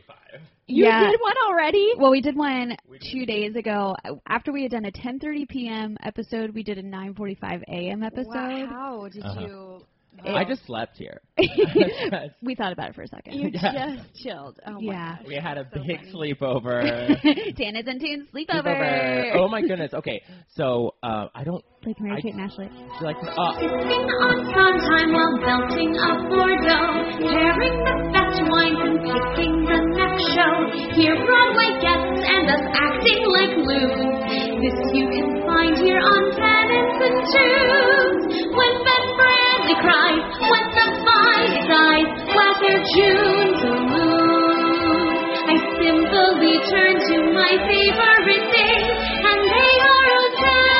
You did one already? Well, we did one 2 days ago. After we had done a 10:30 p.m. episode, we did a 9:45 a.m. episode. Wow. How did you... I just slept here. We thought about it for a second. You just chilled. Oh, my gosh. We had a big sleepover. Tana's and Tunes sleepover. Oh, my goodness. Okay, so I don't... Like Mary-Kate and Ashley. Do you like this? Sipping on Sondheim while belting a Bordeaux, pairing the best wines and picking the next show. Hear Broadway guests and us acting like loons. This you can find here on Tenants and Tunes. When Ben Brantley cries, when the vine dies, whether June's or moon, I simply turn to my favorite things, and they are all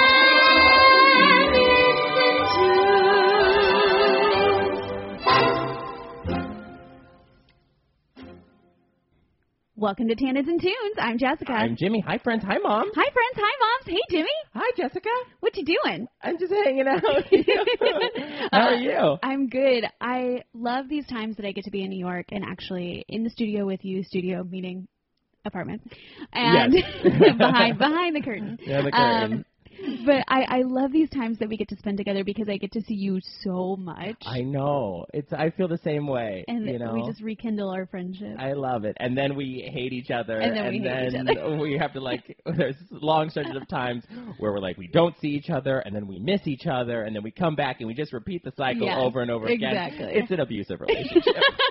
Welcome to Tana's and Tunes. I'm Jessica. I'm Jimmy. Hi, friends. Hi, Mom. Hi, friends. Hi, moms. Hey, Jimmy. Hi, Jessica. What you doing? I'm just hanging out. How are you? I'm good. I love these times that I get to be in New York and actually in the studio with you, studio meaning apartment, and yes. behind the curtain. Yeah, the curtain. But I love these times that we get to spend together because I get to see you so much. I know. I feel the same way. And we just rekindle our friendship. I love it. And then we hate each other. And then we hate each other. We have to there's long stretches of times where we're like, we don't see each other, and then we miss each other, and then we come back and we just repeat the cycle over and over again. Exactly. It's an abusive relationship.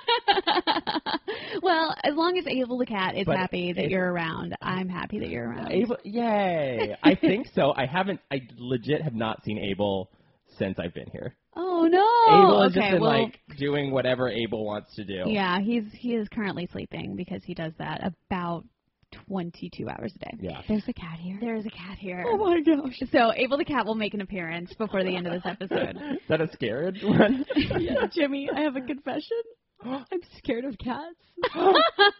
Well, as long as Abel the cat is happy that you're around, I'm happy that you're around. Abel, yay. I think so. I legit have not seen Abel since I've been here. Oh, no. Abel has just been, doing whatever Abel wants to do. Yeah, he is currently sleeping because he does that about 22 hours a day. Yeah. There's a cat here. There is a cat here. Oh, my gosh. So Abel the cat will make an appearance before the end of this episode. Is that a scared one? Yeah, Jimmy, I have a confession. I'm scared of cats. Oh,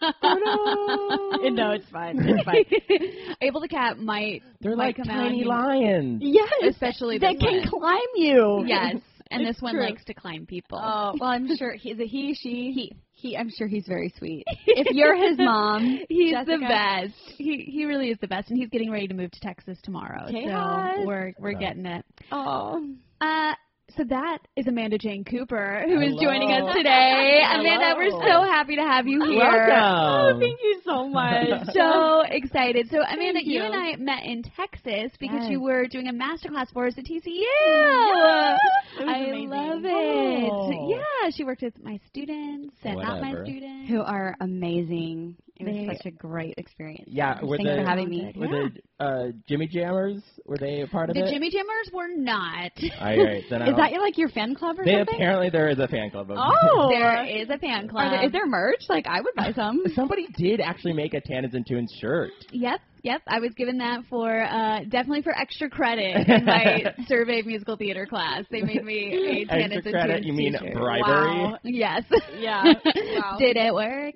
no. No, it's fine. It's fine. Abel the cat might They're come tiny out lions. Yes. Especially this they can one. climb you. Yes. And It's this one true. likes to climb people. Oh, well, I'm sure he's a he, she, he. I'm sure he's very sweet. If you're his mom, he's Jessica, the best. He really is the best, and he's getting ready to move to Texas tomorrow. Chaos. So we're getting it. Oh. So that is Amanda Jane Cooper, who is Hello. joining us today. Hello. Amanda, we're so happy to have you here. Welcome. Oh, thank you so much. So excited. So, Amanda, Thank you you. and I met in Texas because Yes. you were doing a masterclass for us at TCU. It was I amazing. love it. Oh. Yeah, she worked with my students and not my Whatever. students. Who are amazing. It was They- such a great experience. Yeah, were Thanks the- for having me. Were the Jimmy Jammers, were they a part of The it? Jimmy Jammers were not. All right, then Is that like your fan club or something? apparently there is a fan club of Oh. There is a fan club. Is there merch? Like, I would buy some. Somebody did actually make a Tana's and Tunes shirt. Yep. I was given that for definitely for extra credit in my survey musical theater class. They made me a Tana's Extra and credit, Tunes you mean t-shirt. bribery? Wow. Yes. Yeah. Wow. Did it work?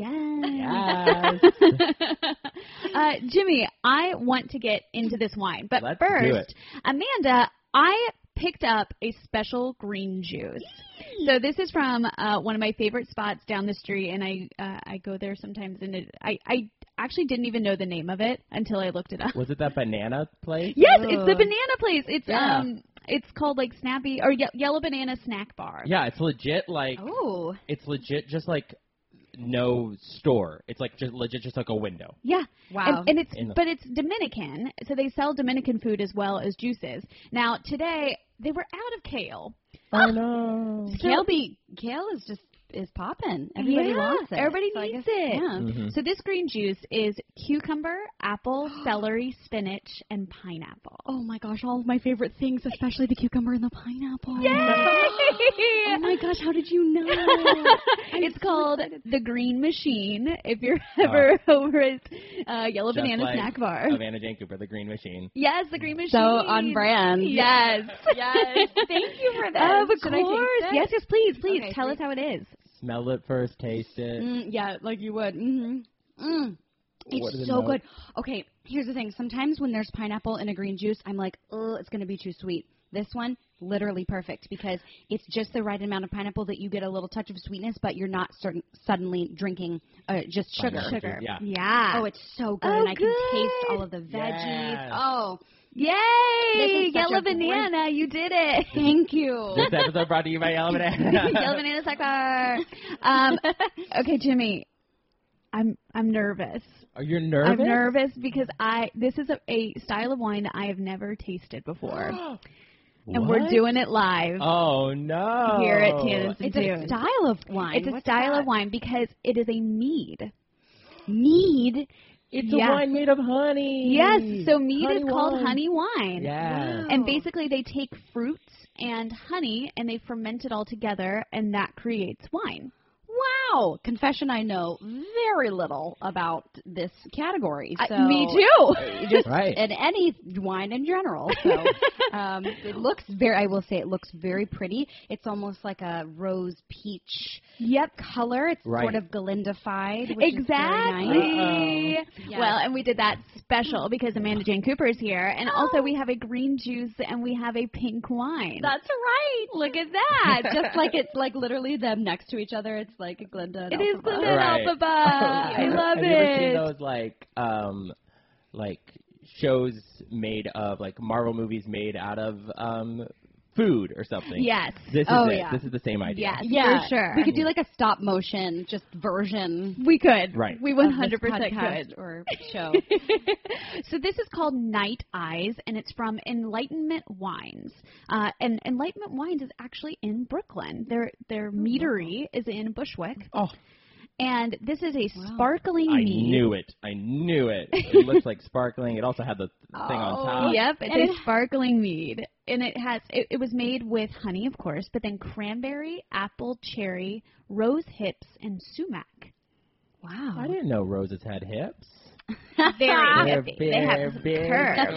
Yes. Yes. Jimmy, I want to get into this wine, but Let's do first, it. Amanda, I picked up a special green juice. So this is from one of my favorite spots down the street, and I go there sometimes, and I actually didn't even know the name of it until I looked it up. Was it that banana place? Yes, it's the banana place. It's Yeah. it's called like Snappy or Yellow Banana Snack Bar. Yeah, it's legit like Oh. it's legit just like no store. It's like just legit just like a window. Yeah. Wow. And it's Dominican, so they sell Dominican food as well as juices. Now today they were out of kale. Oh no. Kale is popping. Everybody wants it. Everybody So I needs guess- it. Yeah. Mm-hmm. So this green juice is cucumber, apple, celery, spinach, and pineapple. Oh my gosh, all of my favorite things, especially the cucumber and the pineapple. Yay! Oh my gosh, how did you know? It's called the Green Machine. If you're ever over at Yellow Just Banana like Snack Bar. Amanda Jane Cooper, the Green Machine. Yes, the Green Machine. So on brand. Yes. Yes. Thank you for that. Of Should I taste course. it? Yes, please. Okay, Tell us please. how it is. Smell it first, taste it. Yeah, like you would. Mm-hmm. Mm. What are It's the so notes? good. Okay, here's the thing. Sometimes when there's pineapple in a green juice, I'm like, oh, it's going to be too sweet. This one, literally perfect because it's just the right amount of pineapple that you get a little touch of sweetness, but you're not suddenly drinking just sugar. Sugar. Yeah. Yeah. Oh, it's so good, and I can taste all of the veggies. Yes. Oh, Yay! such Yellow a great- banana, you did it. thank you. This episode brought to you by Yellow Banana. Yellow banana sucker. Okay, Jimmy, I'm nervous. Are you nervous? I'm nervous because this is a style of wine that I have never tasted before. And we're What? doing it live Oh, no. here at Tannins and It's a Tunes. style of wine. It's a style of wine because it is a mead. Mead. It's Yeah. a wine made of honey. Yes, so mead Honey is called wine. honey wine. Yeah. Wow. And basically they take fruits and honey and they ferment it all together and that creates wine. Wow. Confession, I know very little about this category. So Me too. Just Right. and any wine in general. So it looks I will say it looks very pretty. It's almost like a rose peach Yep. color. It's Right. sort of Galindified, which Exactly. is very nice. Yes. Well, and we did that special because Amanda Jane Cooper is here, and also we have a green juice and we have a pink wine. That's right. Look at that. Just like it's like literally them next to each other. It's like a Glinda. And It is Elphaba. Glinda and Right. Elphaba. I love Have you ever seen it. those like shows made of like Marvel movies made out of food or something? Yes. This is Oh, it. yeah. This is the same idea. Yes, Yeah, for sure. We could do like a stop motion just version. We could. Right. We of this 100% podcast could. or show. So this is called Night Eyes, and it's from Enlightenment Wines. And Enlightenment Wines is actually in Brooklyn. Their meadery is in Bushwick, Oh, and this is a sparkling I mead. knew it. I knew it. It looks like sparkling. It also had the thing on top. Yep, And it's a sparkling mead, and it was made with honey, of course, but then cranberry, apple, cherry, rose hips, and sumac. Wow. I didn't know roses had hips. Very They're hippie. They have big.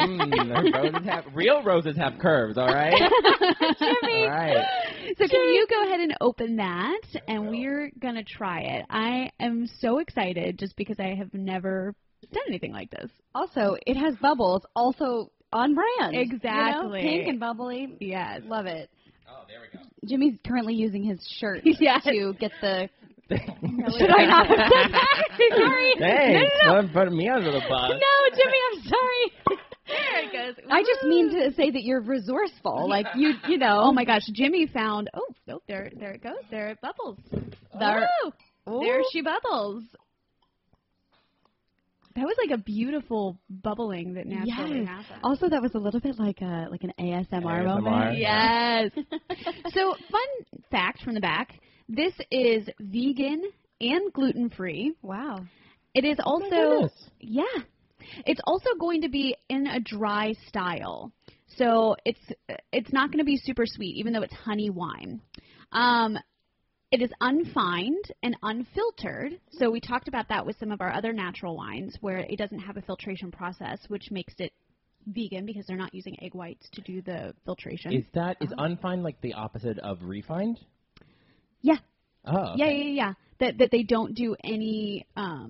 curves. Real roses have curves, all right? Jimmy. All right. So can you go ahead and open that, and we're going to try it. I am so excited just because I have never done anything like this. Also, it has bubbles. Also on brand. Exactly. You know, pink and bubbly. Yes. Love it. Oh, there we go. Jimmy's currently using his shirt Yes. to get the. Should I not have said that? Sorry. Thanks. No. Don't put me under the bus. No, Jimmy, I'm sorry. There it goes. I just mean to say that you're resourceful. Like, you know. Oh, my gosh. Jimmy found, there it goes. There it bubbles. There- There she bubbles. That was like a beautiful bubbling that naturally happened. Also, that was a little bit like an ASMR moment. Yes. So, fun fact from the back. This is vegan and gluten-free. Wow. It is Oh my also, goodness. yeah. It's also going to be in a dry style. So, it's not going to be super sweet, even though it's honey wine. It is unfined and unfiltered. So we talked about that with some of our other natural wines where it doesn't have a filtration process, which makes it vegan because they're not using egg whites to do the filtration. Is unfined like the opposite of refined? Yeah. Oh. Okay. Yeah. That they don't do any,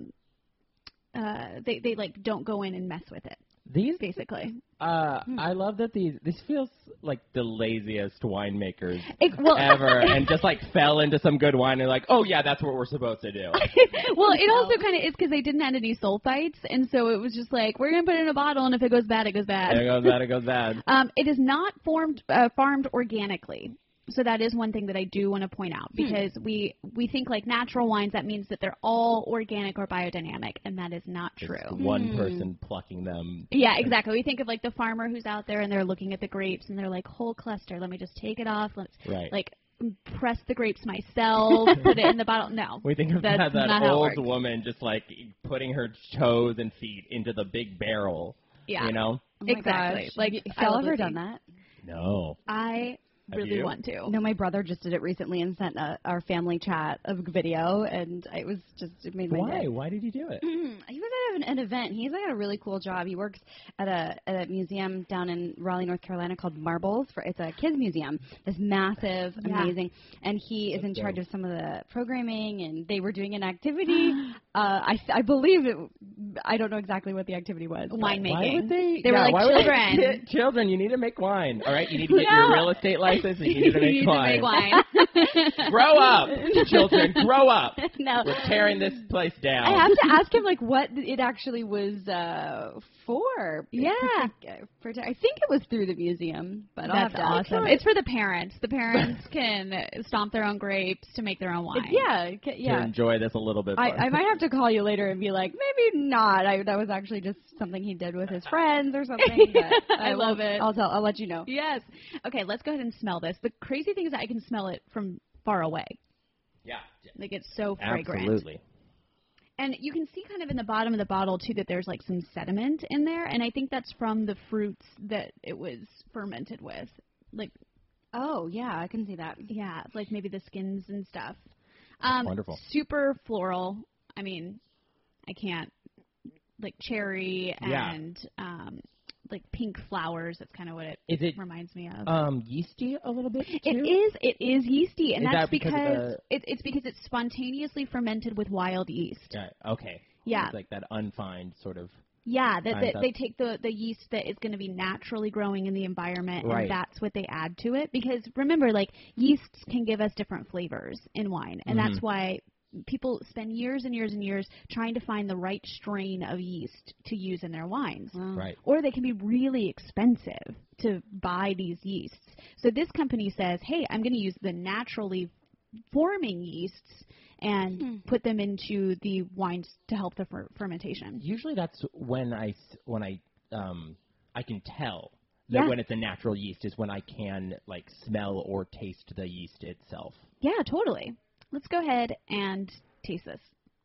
they like don't go in and mess with it, These, basically. I love that this feels like the laziest winemakers Well, ever, and just like fell into some good wine and like, oh yeah, that's what we're supposed to do. well, it also kind of is because they didn't add any sulfites, and so it was just like, we're going to put it in a bottle, and if it goes bad, it goes bad. There goes bad, it goes bad. It is not farmed organically. So that is one thing that I do want to point out because we think like natural wines, that means that they're all organic or biodynamic, and that is not true. Just one person plucking them. Yeah, exactly. We think of like the farmer who's out there and they're looking at the grapes and they're like, whole cluster, let me just take it off. Let's Right. like press the grapes myself, put it in the bottle. No. We think of That's that not how it old works. woman just like putting her toes and feet into the big barrel. Yeah. You know? Oh my Exactly. gosh. Like, Have I y'all love ever Lucy. done that? No. I Have really you? want to. No, my brother just did it recently and sent our family chat of video, and it made my Why? day. Why did you do it? He was at an event. He's like got a really cool job. He works at a museum down in Raleigh, North Carolina called Marbles. It's a kids museum. This massive, Yeah. amazing, and he is in charge dope. of some of the programming. And they were doing an activity. I believe I don't know exactly what the activity was. Wine Why making. would they? They were like why would children. Children, you need to make wine. All right, you need to get your real estate license. And you need to make wine. Grow up, children. Grow up. No. We're tearing this place down. I have to ask him like what it actually was for. Yeah. I think it was through the museum, but I'll That's have to ask awesome. him. It's for the parents. The parents can stomp their own grapes to make their own wine. To enjoy this a little bit more. I might have to call you later and be like, maybe not. That was actually just something he did with his friends or something. But I love it. I'll let you know. Yes. Okay, let's go ahead and smell this. The crazy thing is that I can smell it from far away. Yeah. Like it's so fragrant. Absolutely. And you can see kind of in the bottom of the bottle, too, that there's like some sediment in there. And I think that's from the fruits that it was fermented with. Like, oh, yeah, I can see that. yeah, like maybe the skins and stuff. Wonderful. Super floral. I mean, I can't. Like cherry and like pink flowers. That's kind of what it reminds me of. Yeasty a little bit, too? It is yeasty, and Is that's that because it's because it's spontaneously fermented with wild yeast. Yeah, okay. Yeah. It's like that unfined sort of... Yeah, they take the yeast that is going to be naturally growing in the environment, Right. and that's what they add to it. Because remember, like, yeasts can give us different flavors in wine, and that's why people spend years and years and years trying to find the right strain of yeast to use in their wines. Wow. Right. Or they can be really expensive to buy these yeasts. So this company says, hey, I'm going to use the naturally forming yeasts and put them into the wines to help the fermentation. Usually that's when I can tell that when it's a natural yeast is when I can like smell or taste the yeast itself. Yeah, totally. Let's go ahead and taste this.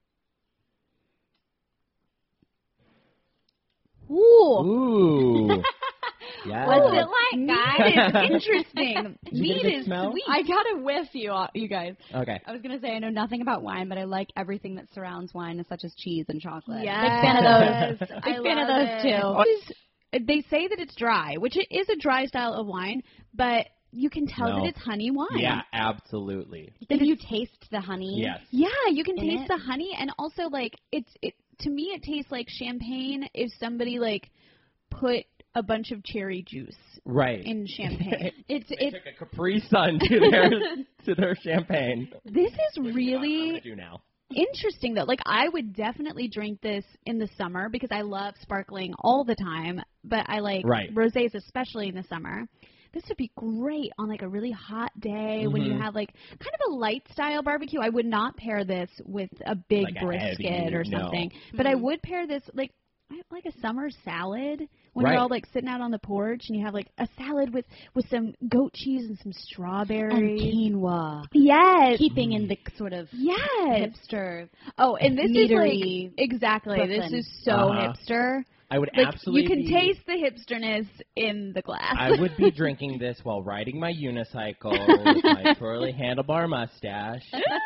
Ooh. Ooh. Yeah. What's it like, guys? It's interesting. Meat is smell? sweet. I got to whiff you guys. Okay. I was going to say I know nothing about wine, but I like everything that surrounds wine, such as cheese and chocolate. Yes. Big fan of those. I Big fan of love those, it. too. They say that it's dry, which it is a dry style of wine, but you can tell that it's honey wine. Yeah, absolutely. Did you taste the honey? Yes. Yeah, you can In taste it? the honey, and also like it. To me, it tastes like champagne if somebody like put a bunch of cherry juice Right. in champagne. They took a Capri Sun to their champagne. This is I'm really gonna do now. interesting, though. Like, I would definitely drink this in the summer because I love sparkling all the time, but I like rosés especially in the summer. This would be great on, like, a really hot day when you have, like, kind of a light style barbecue. I would not pair this with a big Like a brisket heavy, or something, but I would pair this, like a summer salad when you're all, like, sitting out on the porch and you have, like, a salad with some goat cheese and some strawberries. And quinoa. Yes. Keeping in the sort of hipster. Oh, and this is like exactly. Brooklyn. This is so hipster. I would Like, absolutely. you can taste the hipsterness in the glass. I would be drinking this while riding my unicycle with my twirly handlebar mustache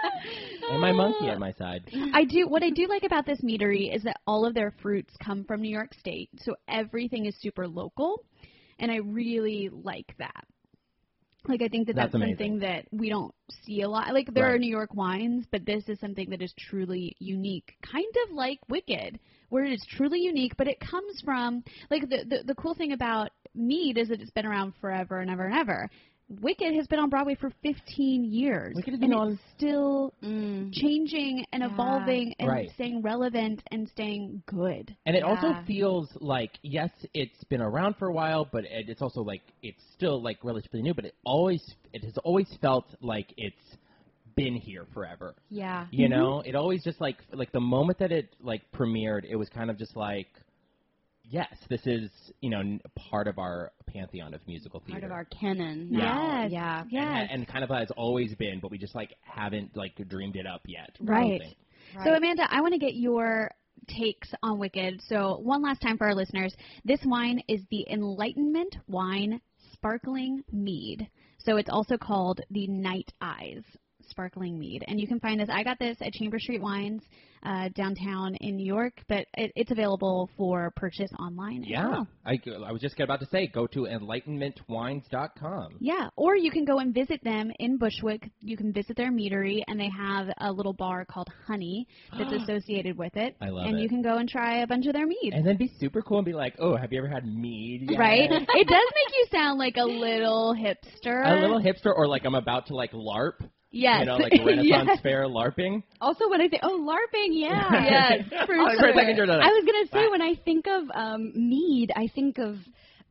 and my monkey at my side. What I do like about this meadery is that all of their fruits come from New York State, so everything is super local, and I really like that. Like, I think that's something that we don't see a lot. Like, there are New York wines, but this is something that is truly unique, kind of like Wicked, where it is truly unique, but it comes from, like, the cool thing about mead is that it's been around forever and ever and ever. Wicked has been on Broadway for 15 years. Wicked has been it's still changing and evolving and staying relevant and staying good. And it also feels like, yes, it's been around for a while, but it's also like it's still like relatively new. But it has always felt like it's been here forever. Yeah. You know, it always just like the moment that it like premiered, it was kind of just like, yes, this is, you know, part of our pantheon of musical theater. Part of our canon. Yeah. Yeah. And kind of has always been, but we just like haven't like dreamed it up yet. Right. So, Amanda, I want to get your takes on Wicked. So, one last time for our listeners, this wine is the Enlightenment Wine Sparkling Mead. So, it's also called the Night Eyes sparkling mead. And you can find this. I got this at Chamber Street Wines downtown in New York, but it's available for purchase online as Yeah. well. I was just about to say, go to enlightenmentwines.com. Yeah, or you can go and visit them in Bushwick. You can visit their meadery, and they have a little bar called Honey that's associated with it. I love and it. you can go and try a bunch of their mead. And then be super cool and be like, oh, have you ever had mead yet? Right? It does make you sound like a little hipster. A little hipster, or like I'm about to like LARP. Yes. You know, like Renaissance Yes. Fair LARPing. Also, when I think, LARPing, yeah. Yes, for For sure. a second, you're done. I was going to say, when I think of mead, I think of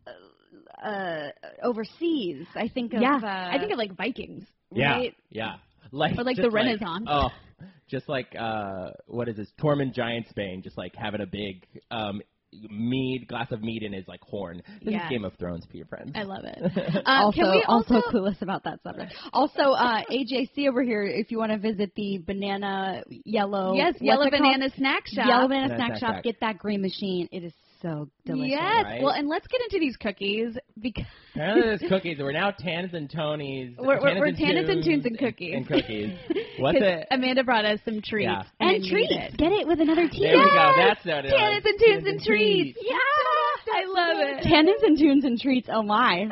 overseas. I think of... I think of like Vikings. Yeah, right? yeah. Like, Or, like, just the Renaissance. Oh, just like, what is this? Tormund Giantsbane, just like having a big glass of mead in his like horn. This Yes. is Game of Thrones, Peter friends. I love it. Also, can we also clueless about that subject. Also, AJC over here, if you want to visit the banana yellow... Yes, what's Yellow it called? Banana Snack Shop. Yellow Banana Banana Snack Snack Shop. Shack. Get that green machine. It is so delicious. Yes. Right? Well, and let's get into these cookies because Apparently there's cookies. We're now Tannins and Tonys. we're Tannins and Tunes and cookies. And cookies. What's 'Cause it? Amanda brought us some treats. Yeah. And I need treats. it. Get it with another T. There we go. That's what it Tannins is. and Tunes and treats. Yeah. I love it. Tannins and tunes and treats. Oh my.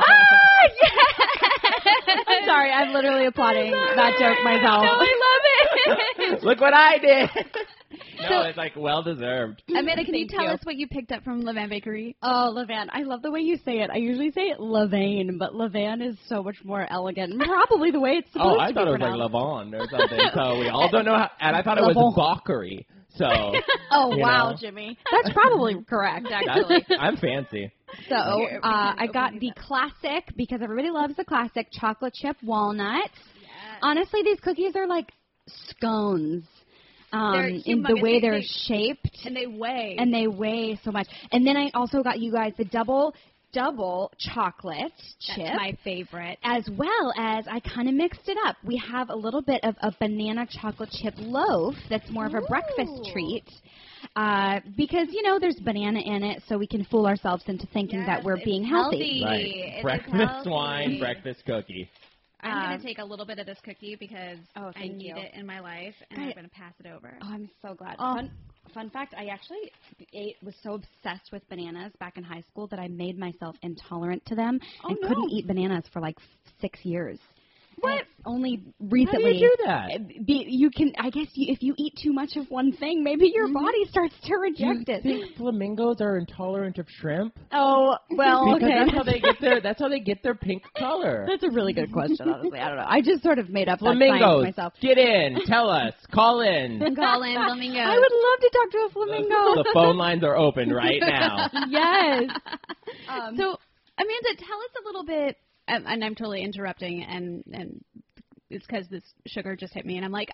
I'm sorry. I'm literally applauding that joke myself. No, I love it. Look what I did. No, it's like well deserved. Amanda, can you Thank tell you. us what you picked up from Levan Bakery? Oh, Levan. I love the way you say it. I usually say it Levain, but Levan is so much more elegant. Probably the way it's supposed Oh, I to thought be it was pronounced. like Lavon or something. So we all don't know how. And I thought it was Lavon. Bakari. So. Oh, you wow, know. Jimmy. That's probably correct, actually. I'm fancy. So Here, I open got these the up. classic, because everybody loves the classic, chocolate chip walnuts. Honestly, these cookies are like scones They're in the humongous. way They- they're they- shaped. And they weigh. And they weigh so much. And then I also got you guys the double chocolate chip. That's my favorite. As well as I kind of mixed it up. We have a little bit of a banana chocolate chip loaf that's more of a breakfast treat. Because, you know, there's banana in it, so we can fool ourselves into thinking that we're being healthy. Right. It is Breakfast healthy. wine, breakfast cookie. I'm going to take a little bit of this cookie because Oh, I thank need you. it in my life, and I'm going to pass it over. Oh, I'm so glad. Oh. Fun fact, I actually was so obsessed with bananas back in high school that I made myself intolerant to them and no. couldn't eat bananas for like 6 years. What? Only recently. How do you do that? You can, I guess, if you eat too much of one thing, maybe your body starts to Do you reject it. think flamingos are intolerant of shrimp? Oh, well, Because okay. that's how they get their pink color. That's a really good question, honestly. I don't know. I just sort of made up that science Flamingos, myself. get in, tell us, call in. Call in flamingos. I would love to talk to a flamingo. The phone lines are open right now. Yes. So, Amanda, tell us a little bit, and I'm totally interrupting, and it's because this sugar just hit me, and I'm like,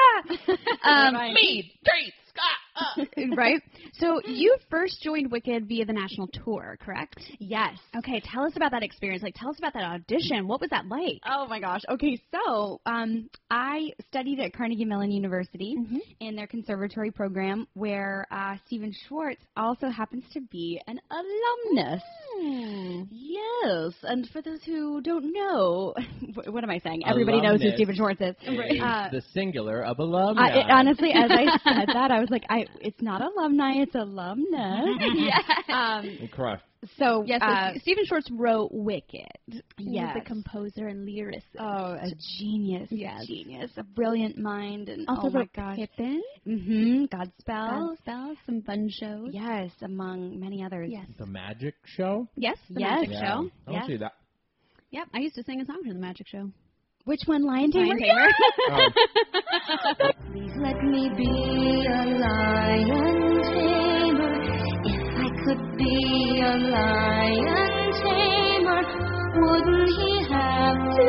Mead, treats, right? So you first joined Wicked via the national tour, correct? Yes. Okay, tell us about that experience. Like, tell us about that audition. What was that like? Oh my gosh. Okay, so I studied at Carnegie Mellon University in their conservatory program, where Stephen Schwartz also happens to be an alumnus. Yes, and for those who don't know, what am I saying? Everybody knows who Alumnus Stephen Schwartz is. Is the singular of alumni. Honestly, as I said that, I was like, it's not alumni, it's alumnus. Correct. So, Yes, so Stephen Schwartz wrote Wicked. He Yes. was the composer and lyricist. oh, a genius. Yes. Genius. A brilliant mind. And Also oh my wrote gosh. Pippin, Godspell. Godspell, some fun shows. Yes, among many others. Yes. The magic show? Yes, the Yes. Magic Yeah. Show. I want Yes. to see that. Yep, I used to sing a song for the Magic Show. Which one? Lion Tamer? Lion Tamer. Oh. Please let me be a lion tamer. If I could be a lion tamer, wouldn't he have to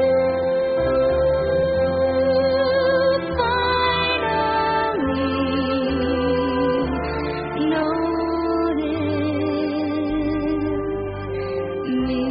finally notice me?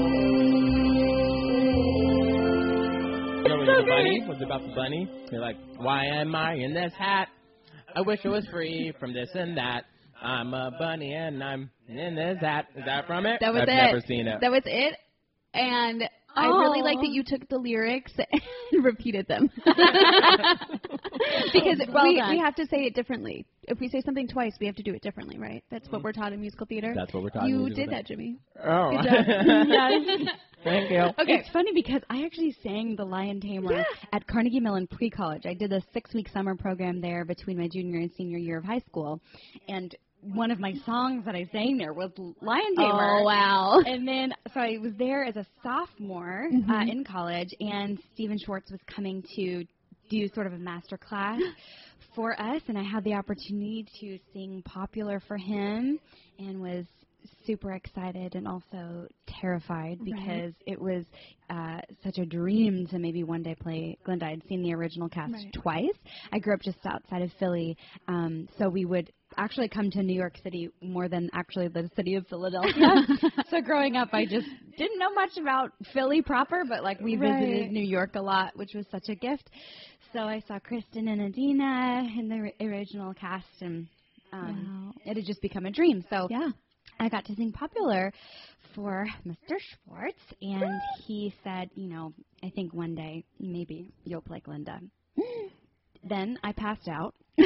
You know, when the bunny was about the bunny, you're like, why am I in this hat? I wish I was free from this and that. I'm a bunny and I'm in this hat. Is that from it? That was I've it. never seen it. That was it. And I really like that you took the lyrics and repeated them. Because we have to say it differently. If we say something twice, we have to do it differently, right? That's what we're taught in musical theater. That's what we're taught. You did that, Jimmy. Oh. Good job. Yes. Thank you. Okay, it's funny because I actually sang The Lion Tamer at Carnegie Mellon pre-college. I did a 6-week summer program there between my junior and senior year of high school, and one of my songs that I sang there was Lion Tamer. Oh, wow. And then, so I was there as a sophomore in college, and Stephen Schwartz was coming to do sort of a master class for us, and I had the opportunity to sing Popular for him, and was super excited and also terrified because it was such a dream to maybe one day play Glinda. I'd seen the original cast twice. I grew up just outside of Philly, so we would actually come to New York City more than actually the city of Philadelphia. So growing up, I just didn't know much about Philly proper, but like we visited New York a lot, which was such a gift. So I saw Kristen and Adina in the original cast, and it had just become a dream. So I got to sing Popular for Mr. Schwartz, and he said, you know, I think one day maybe you'll play Glinda. Then I passed out. JK.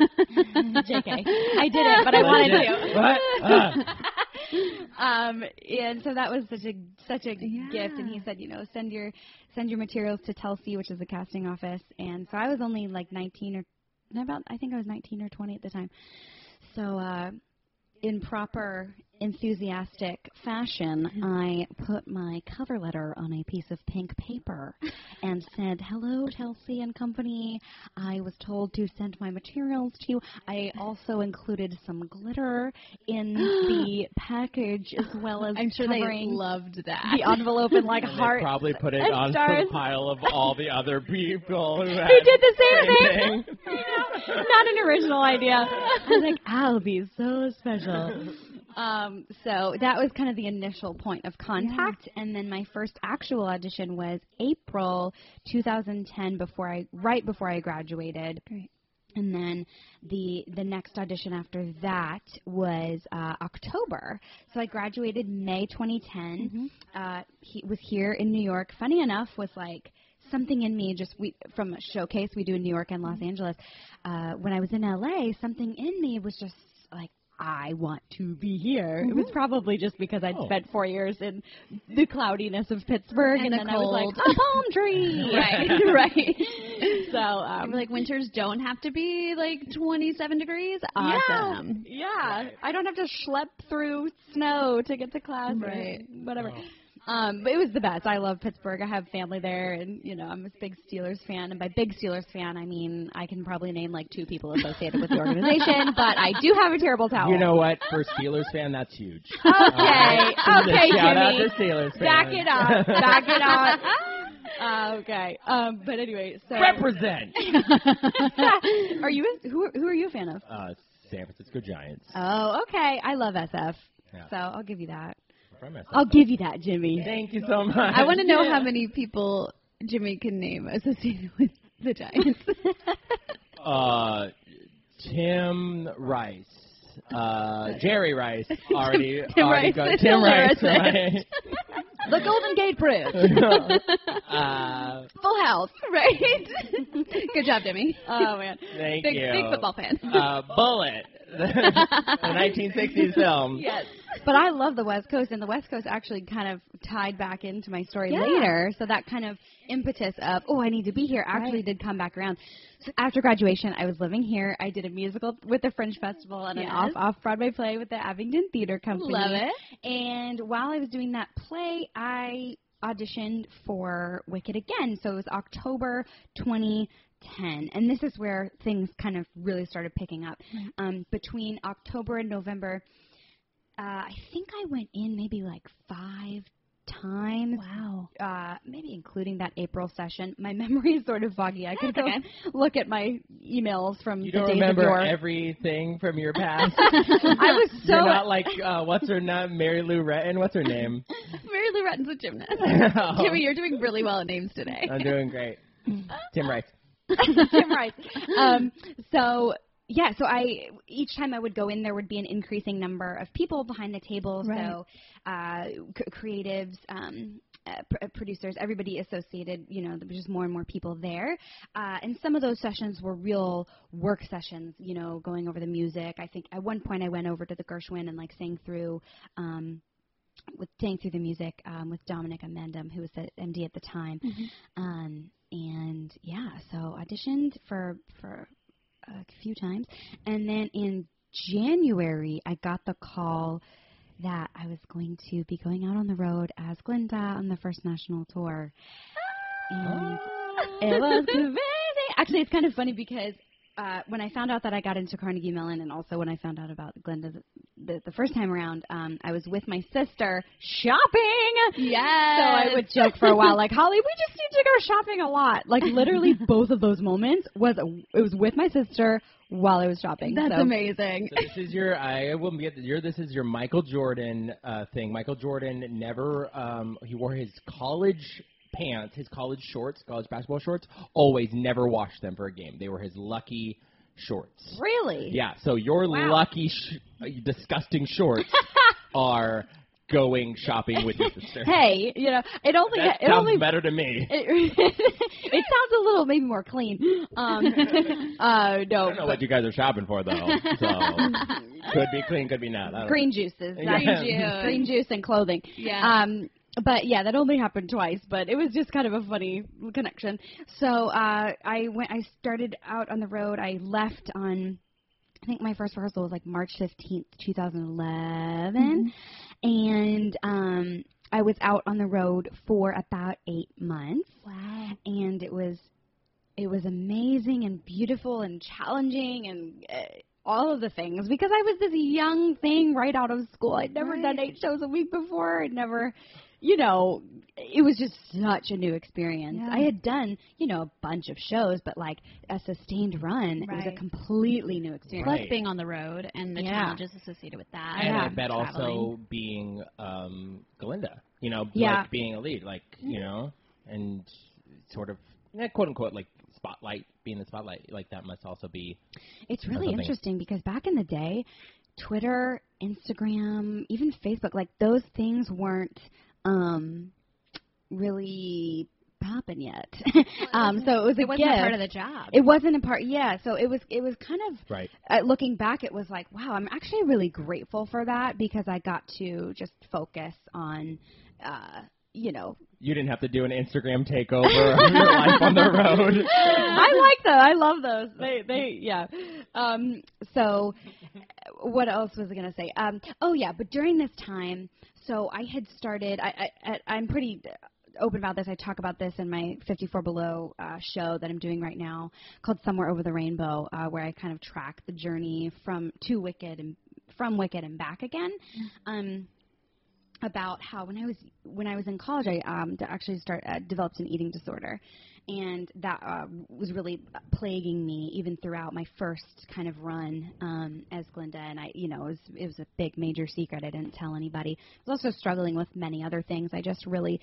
I didn't, but I wanted to. What? And so that was such a gift. And he said, you know, send your materials to Telsey, which is the casting office. And so I was only like 19 or I think I was 19 or 20 at the time. So in proper enthusiastic fashion, I put my cover letter on a piece of pink paper and said, "Hello, Telsey and Company. I was told to send my materials to you." I also included some glitter in the package, as well as I'm sure they covering loved that. the envelope in like And hearts. they probably put it and on stars. the pile of all the other people who Who did the same thing. thing. Not an original idea. I was like, I'll be so special. So that was kind of the initial point of contact, and then my first actual audition was April 2010, right before I graduated. Great. And then the next audition after that was October. So I graduated May 2010. He was here in New York. Funny enough, was like something in me, from a showcase we do in New York and Los Angeles. When I was in LA, something in me was just like, I want to be here. It was probably just because I'd spent 4 years in the cloudiness of Pittsburgh, and then cold. I was like, a palm tree. Right. So, like winters don't have to be like 27 degrees. Awesome. Yeah. I don't have to schlep through snow to get to class. Right. Or whatever. But it was the best. I love Pittsburgh. I have family there, and, you know, I'm a big Steelers fan. And by big Steelers fan, I mean I can probably name like 2 people associated with the organization, but I do have a terrible towel. You know what? For a Steelers fan, that's huge. Okay, okay, Shout out Jimmy. to Steelers fans. Back it up. Back it up. Okay. But anyway, so Represent. are you who are you a fan of? San Francisco Giants. Oh, okay. I love SF. Yeah. So I'll give you that. From SF. I'll give you that, Jimmy. Thank you so much. I want to know how many people Jimmy can name associated with the Giants. Tim Rice. Jerry Rice already Tim Rice. go. Tim Rice. Right. The Golden Gate Bridge. Full House. Right. Good job, Jimmy. Oh, man. Thank Big you. big football fan. Bullet. The 1960s film. Yes. But I love the West Coast, and the West Coast actually kind of tied back into my story later. So that kind of impetus of, I need to be here actually did come back around. So after graduation, I was living here. I did a musical with the Fringe Festival and an off-Broadway play with the Abingdon Theater Company. Love it. And while I was doing that play, I auditioned for Wicked again. So it was October 2010. And this is where things kind of really started picking up. Between October and November, I think I went in maybe like 5 times. Wow. Maybe including that April session. My memory is sort of foggy. I could go look at my emails from You the don't days remember of yore. everything from your past? I was so... You're not like, what's her name? Mary Lou Retton? What's her name? Mary Lou Retton's a gymnast. Oh. Jimmy, you're doing really well at names today. I'm doing great. Tim Rice. Tim Rice. So each time I would go in, there would be an increasing number of people behind the table. Right. So creatives, producers, everybody associated, you know, there was just more and more people there. And some of those sessions were real work sessions, you know, going over the music. I think at one point I went over to the Gershwin and like sang through the music with Dominic Amendum, who was the MD at the time. And yeah, so auditioned for a few times. And then in January, I got the call that I was going to be going out on the road as Glinda on the first national tour. And it was amazing. Actually, it's kind of funny because when I found out that I got into Carnegie Mellon, and also when I found out about Glinda the first time around, I was with my sister shopping. Yes. So I would joke for a while, like, Holly, we just need to go shopping a lot. Like, literally both of those moments was with my sister while I was shopping. That's amazing. So this is your, I will get this is your Michael Jordan thing. Michael Jordan never, he wore his college pants, his college shorts, college basketball shorts, always never washed them for a game. They were his lucky shorts. Really? Yeah, so your lucky, disgusting shorts are going shopping with your sister. Hey, you know, it sounds better to me. It sounds a little maybe more clean. No, I don't know what you guys are shopping for, though. So could be clean, could be not. Green juices. Yeah. Green juice and clothing. Yeah. But yeah, that only happened twice, but it was just kind of a funny connection. So I started out on the road. I left on, I think my first rehearsal was like March 15th, 2011. And I was out on the road for about 8 months. Wow. And it was amazing and beautiful and challenging and all of the things, because I was this young thing right out of school. I'd never done 8 shows a week before. I'd never, you know, it was just such a new experience. Yeah. I had done, you know, a bunch of shows, but like a sustained run, it was a completely new experience. Plus being on the road and the challenges associated with that. And I bet traveling. also being Glinda, you know, like being a lead, like, you know, and sort of, quote unquote, like spotlight, being the spotlight, like that must also be. It's really interesting because back in the day, Twitter, Instagram, even Facebook, like those things weren't really popping yet. So it wasn't a part of the job. It wasn't a part, so it was kind of, right. Looking back, it was like, wow, I'm actually really grateful for that because I got to just focus on, you know. You didn't have to do an Instagram takeover of your life on the road. I like those. I love those. They. So what else was I going to say? But during this time, so I had started, I'm pretty open about this. I talk about this in my 54 Below show that I'm doing right now called Somewhere Over the Rainbow, where I kind of track the journey from Wicked and back again. About how when I was in college, I actually developed an eating disorder, and that was really plaguing me even throughout my first kind of run as Glinda. And it was a big major secret. I didn't tell anybody. I was also struggling with many other things. I just really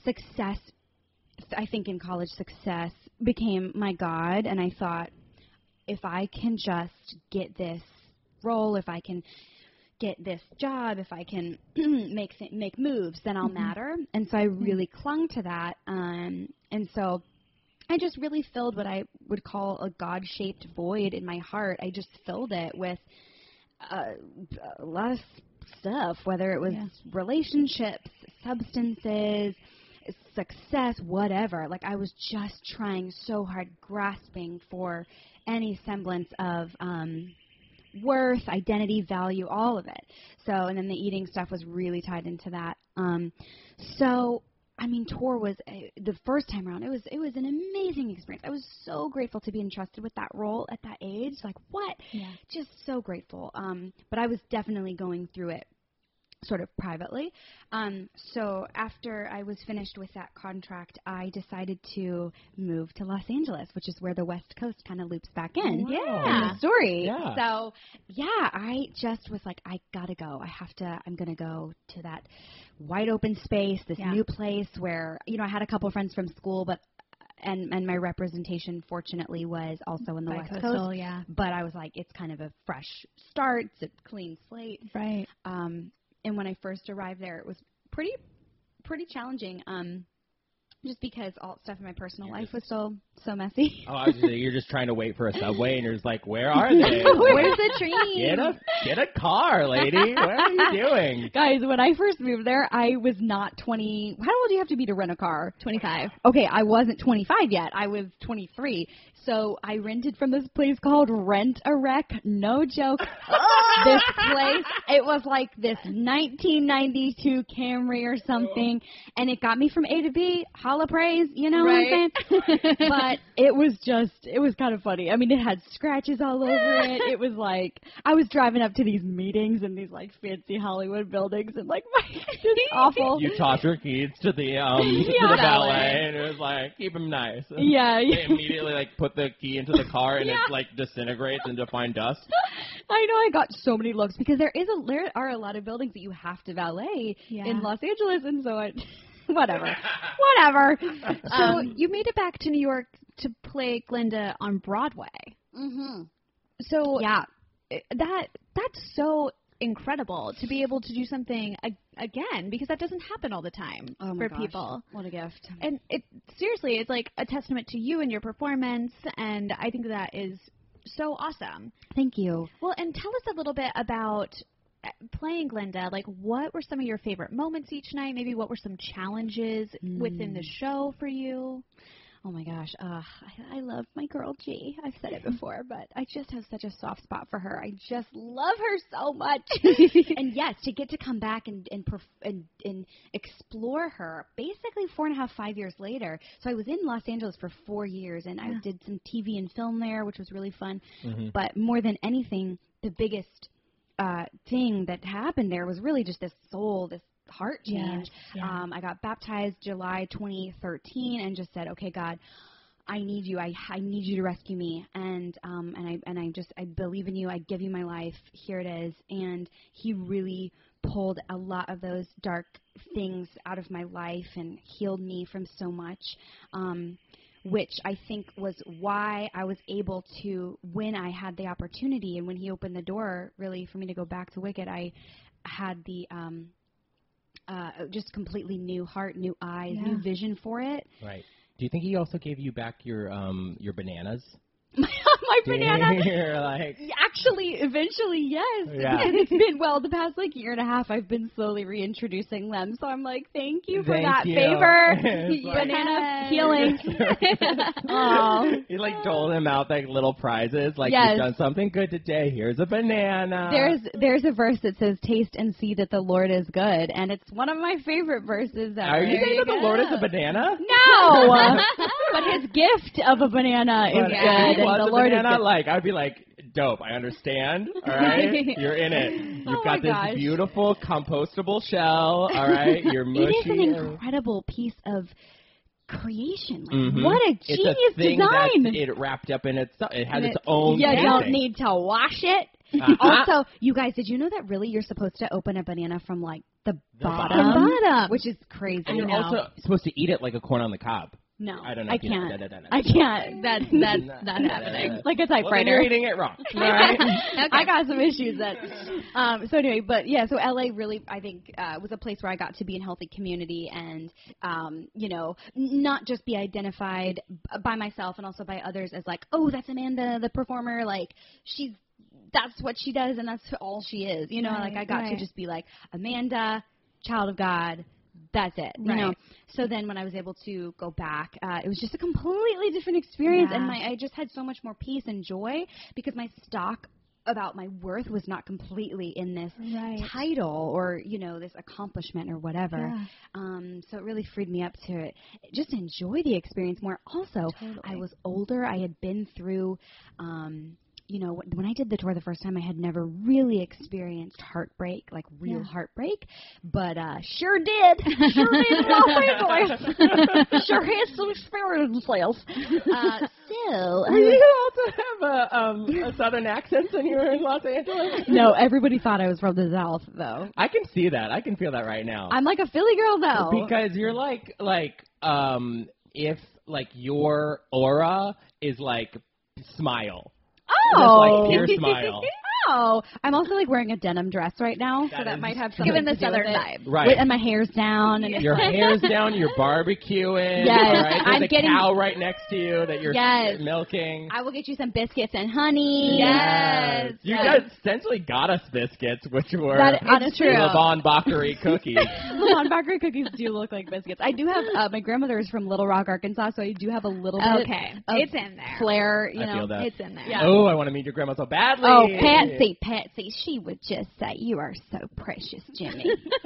I think in college success became my God, and I thought if I can just get this role, if I can get this job, if I can make moves, then I'll matter. And so I really clung to that. And so I just really filled what I would call a God-shaped void in my heart. I just filled it with a lot of stuff, whether it was relationships, substances, success, whatever. Like I was just trying so hard, grasping for any semblance of worth, identity, value, all of it. So, and then the eating stuff was really tied into that. Tour was the first time around. It was an amazing experience. I was so grateful to be entrusted with that role at that age. Like what? Yeah. Just so grateful. But I was definitely going through it sort of privately. So after I was finished with that contract, I decided to move to Los Angeles, which is where the West Coast kind of loops back in. Wow. In the story. Yeah. So, I just was like, I gotta go. I'm gonna go to that wide open space, this new place where, I had a couple of friends from school, but and my representation, fortunately, was also in the West Coast. Yeah. But I was like, it's kind of a fresh start. It's a clean slate. Right. And when I first arrived there, it was pretty pretty challenging. Just because all stuff in my personal life was so messy. Oh, you're just trying to wait for a subway, and you're just like, where are they? Where's the train? Get a car, lady. What are you doing? Guys, when I first moved there, I was not 20. How old do you have to be to rent a car? 25. Okay, I wasn't 25 yet. I was 23. So I rented from this place called Rent-A-Wreck. No joke. This place, it was like this 1992 Camry or something, and it got me from A to B. Holla praise, you know what I'm saying? But it was kind of funny. I mean, it had scratches all over it. It was like, I was driving up to these meetings in these like fancy Hollywood buildings, and like, just awful. You tossed your keys to the to the valet, and it was like, keep them nice. Yeah. They immediately like put the key into the car, and it like disintegrates into fine dust. I know, I got so many looks because there are a lot of buildings that you have to valet in Los Angeles, and so whatever. So you made it back to New York to play Glinda on Broadway. Mm-hmm. So that's so incredible to be able to do something again, because that doesn't happen all the time for people. What a gift. And seriously, it's like a testament to you and your performance, and I think that is so awesome. Thank you. Well, and tell us a little bit about playing Glinda. Like, what were some of your favorite moments each night? Maybe what were some challenges within the show for you? Oh, my gosh. I love my girl, G. I've said it before, but I just have such a soft spot for her. I just love her so much. And, yes, to get to come back and explore her basically 4.5, 5 years later. So I was in Los Angeles for 4 years, and I did some TV and film there, which was really fun. Mm-hmm. But more than anything, the biggest thing that happened there was really just this heart change. Yeah. I got baptized July 2013 and just said, okay, God, I need you. I need you to rescue me. And I believe in you. I give you my life. Here it is. And he really pulled a lot of those dark things out of my life and healed me from so much, which I think was why I was able to, when I had the opportunity and when he opened the door really for me to go back to Wicked, I had the just completely new heart, new eyes, new vision for it. Right. Do you think he also gave you back your bananas? My banana. You're like, actually, eventually, yes. Yeah. And it's been, the past year and a half, I've been slowly reintroducing them. So I'm like, thank you for that favor. Banana healing. Oh. You told him out little prizes, you've done something good today. Here's a banana. There's a verse that says, taste and see that the Lord is good. And it's one of my favorite verses ever. Are you saying that the Lord is a banana? No. But his gift of a banana is good. And the Lord banana, I'd be like, dope, I understand, all right? You're in it. You've got this beautiful compostable shell, all right? You're mushy. It is an incredible piece of creation. What a genius it's a thing design. It wrapped up in itself. It has its own You casing. don't need to wash it. Also, you guys, did you know that really you're supposed to open a banana from, the bottom? Which is crazy. And you're also supposed to eat it like a corn on the cob. No, I don't know. I can't. I can't. That's not happening. Like a typewriter. Well, you're eating it wrong. All right? Okay. I got some issues that. So anyway, but yeah, so LA really, I think, was a place where I got to be in healthy community and, not just be identified by myself and also by others as oh, that's Amanda, the performer. That's what she does and that's all she is. I got to just be Amanda, child of God. That's it, you know. So then when I was able to go back, it was just a completely different experience, and I just had so much more peace and joy because my stock about my worth was not completely in this title or, this accomplishment or whatever. Yeah. So it really freed me up to just enjoy the experience more. Also, I was older. I had been through when I did the tour the first time, I had never really experienced heartbreak, real heartbreak, but sure did in Los Angeles. Sure had some experiences. Did you also have a southern accent when you were in Los Angeles? No, everybody thought I was from the South, though. I can see that. I can feel that right now. I'm like a Philly girl, though. Because you're if your aura is smile. Oh. Just pure smile. know. I'm also like wearing a denim dress right now, so that is might have something Given the to do southern with it. vibe. Right. And my hair's down, and it's Your hair's down, you're barbecuing. Yes, all right? There's I'm a getting- cow right next to you that you're Yes. milking. I will get you some biscuits and honey. Yes. You Yes. guys essentially got us biscuits, which were It's true. Le Bon Bakery cookies. The Von Bakery cookies do look like biscuits. I do have my grandmother is from Little Rock, Arkansas, so I do have a little bit Okay. of It's in there. flair. You I know, feel that. It's in there. Yeah. Oh, I want to meet your grandma so badly. Oh, Patsy, she would just say, "You are so precious, Jimmy."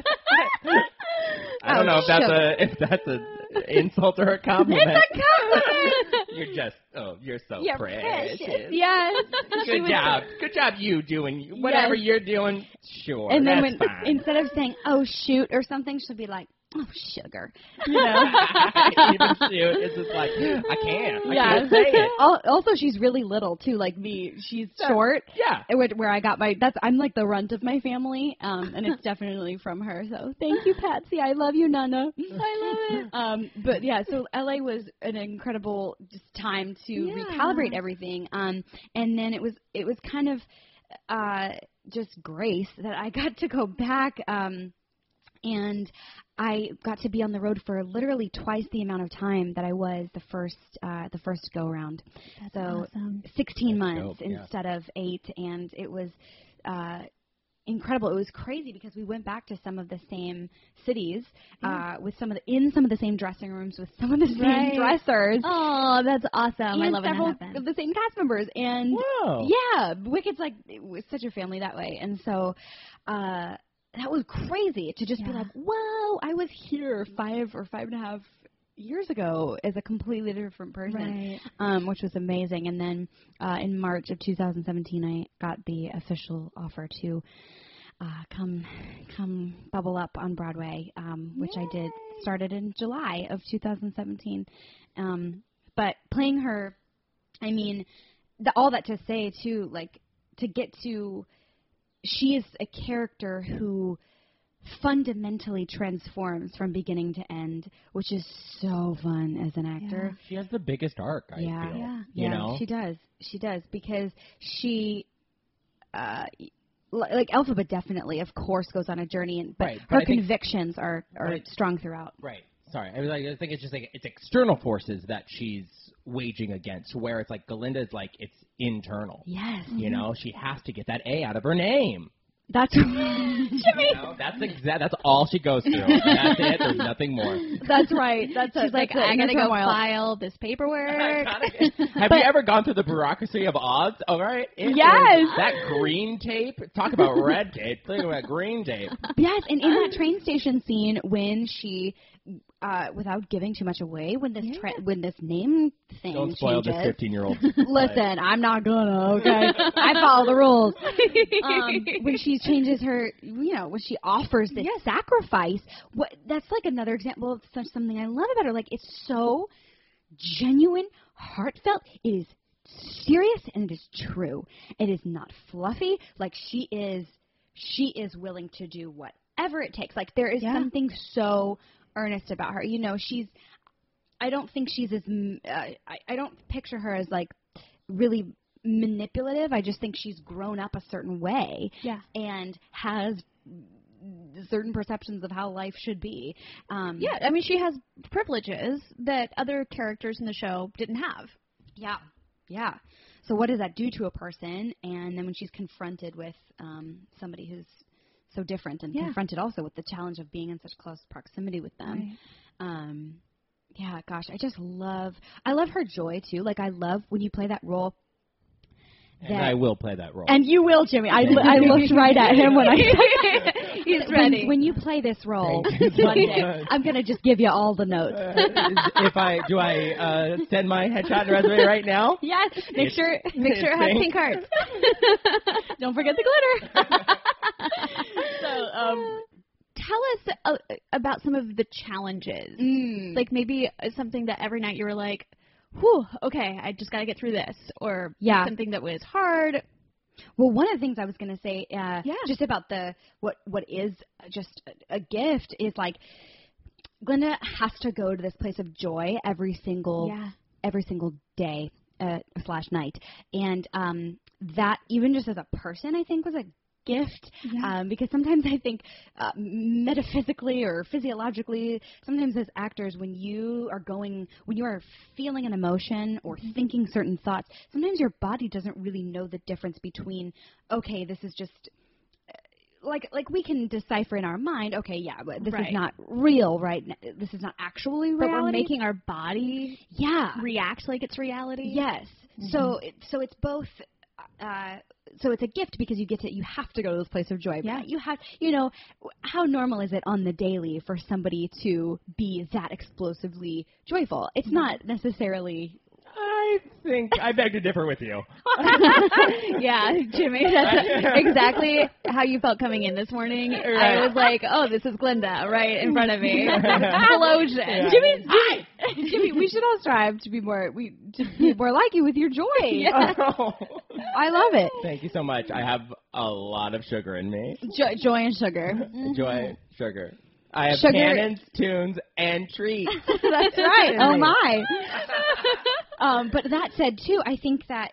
I don't know if that's a insult or a compliment. It's a compliment. You're so You're precious. Yes. She Good would job. say- Good job you doing whatever Yes. you're doing. Sure, And then that's fine. instead of saying "oh shoot" or something, she'll be like, "oh sugar," you know. Even shoot, it's just like I can't. I Yeah. can't say it. Also, she's really little too, like me. She's short. Yeah. Where I got I'm like the runt of my family, and it's definitely from her. So thank you, Patsy. I love you, Nana. I love it. But yeah, so LA was an incredible just time to recalibrate everything. And then it was kind of just grace that I got to go back. And I got to be on the road for literally twice the amount of time that I was the first go round. That's so awesome. 16 That's months dope, yeah. instead of 8, and it was incredible. It was crazy because we went back to some of the same cities with some of the same dressing rooms with some of the same dressers. Oh, that's awesome. And I love when several that happens. of the same cast members. And Whoa. yeah, Wicked's like, it was such a family that way. And so that was crazy to just be like, whoa, I was here 5 or 5.5 years ago as a completely different person, which was amazing. And then in March of 2017, I got the official offer to come bubble up on Broadway, which I did, started in July of 2017. But playing her, I mean, all that to say, too, like, to get to, she is a character who fundamentally transforms from beginning to end, which is so fun as an actor. She has the biggest arc, I feel. Yeah, You know? she does, because she, like Elphaba definitely, of course, goes on a journey, but Right, but her I think- convictions are strong throughout. Right. Sorry. I think it's just like it's external forces that she's waging against, where it's like Galinda's like it's internal. Yes. You know, she has to get that A out of her name. That's Jimmy. You know, that's all she goes through. That's it. There's nothing more. That's right. She's like, I gotta go file this paperwork. Have you ever gone through the bureaucracy of Oz? All right. It Yes. is that green tape. Talk about red tape. Think about green tape. Yes, and in that train station scene when she, without giving too much away, when this name thing Don't spoil changes. this 15-year-old. Listen, I'm not gonna. Okay, I follow the rules. When she changes her, when she offers this sacrifice, that's like another example of something I love about her. Like, it's so genuine, heartfelt. It is serious and it is true. It is not fluffy. Like, she is willing to do whatever it takes. Like, there is something so earnest about her. I don't think she's as, I don't picture her as like really manipulative. I just think she's grown up a certain way and has certain perceptions of how life should be. I mean, she has privileges that other characters in the show didn't have. Yeah. So what does that do to a person? And then when she's confronted with somebody who's so different and confronted also with the challenge of being in such close proximity with them. I love her joy too. Like, I love when you play that role. And I will play that role. And you will, Jimmy. I looked right at him when I said He's ready. When you play this role Thank you so one day, much. I'm going to just give you all the notes. Do I send my headshot and resume right now? Yes. Make sure it has Thanks. pink hearts. Don't forget the glitter. Tell us about some of the challenges. Like, maybe something that every night you were like, whew, okay, I just got to get through this. Or something that was hard. Well, one of the things I was going to say, just about what is just a gift is, like, Glinda has to go to this place of joy every single day / night, and that even just as a person, I think was a gift, because sometimes I think metaphysically or physiologically, sometimes as actors, when you are feeling an emotion or thinking certain thoughts, sometimes your body doesn't really know the difference between, okay, this is just like we can decipher in our mind, okay, yeah, but this is not real, right? This is not actually reality. But we're making our body react like it's reality. Yes. So it's both. So it's a gift because you have to go to this place of joy. Yeah. But you have, how normal is it on the daily for somebody to be that explosively joyful? It's not necessarily. I think I beg to differ with you. Yeah, Jimmy, that's exactly how you felt coming in this morning. Right. I was like, oh, this is Glinda right in front of me. Explosion. Yeah. Jimmy, we should all strive to be more like you with your joy. Oh. I love it. Thank you so much. I have a lot of sugar in me. Joy and sugar. Joy, sugar. I have Sugar. cannons, tunes, and treats. That's right. Oh my. But that said, too, I think that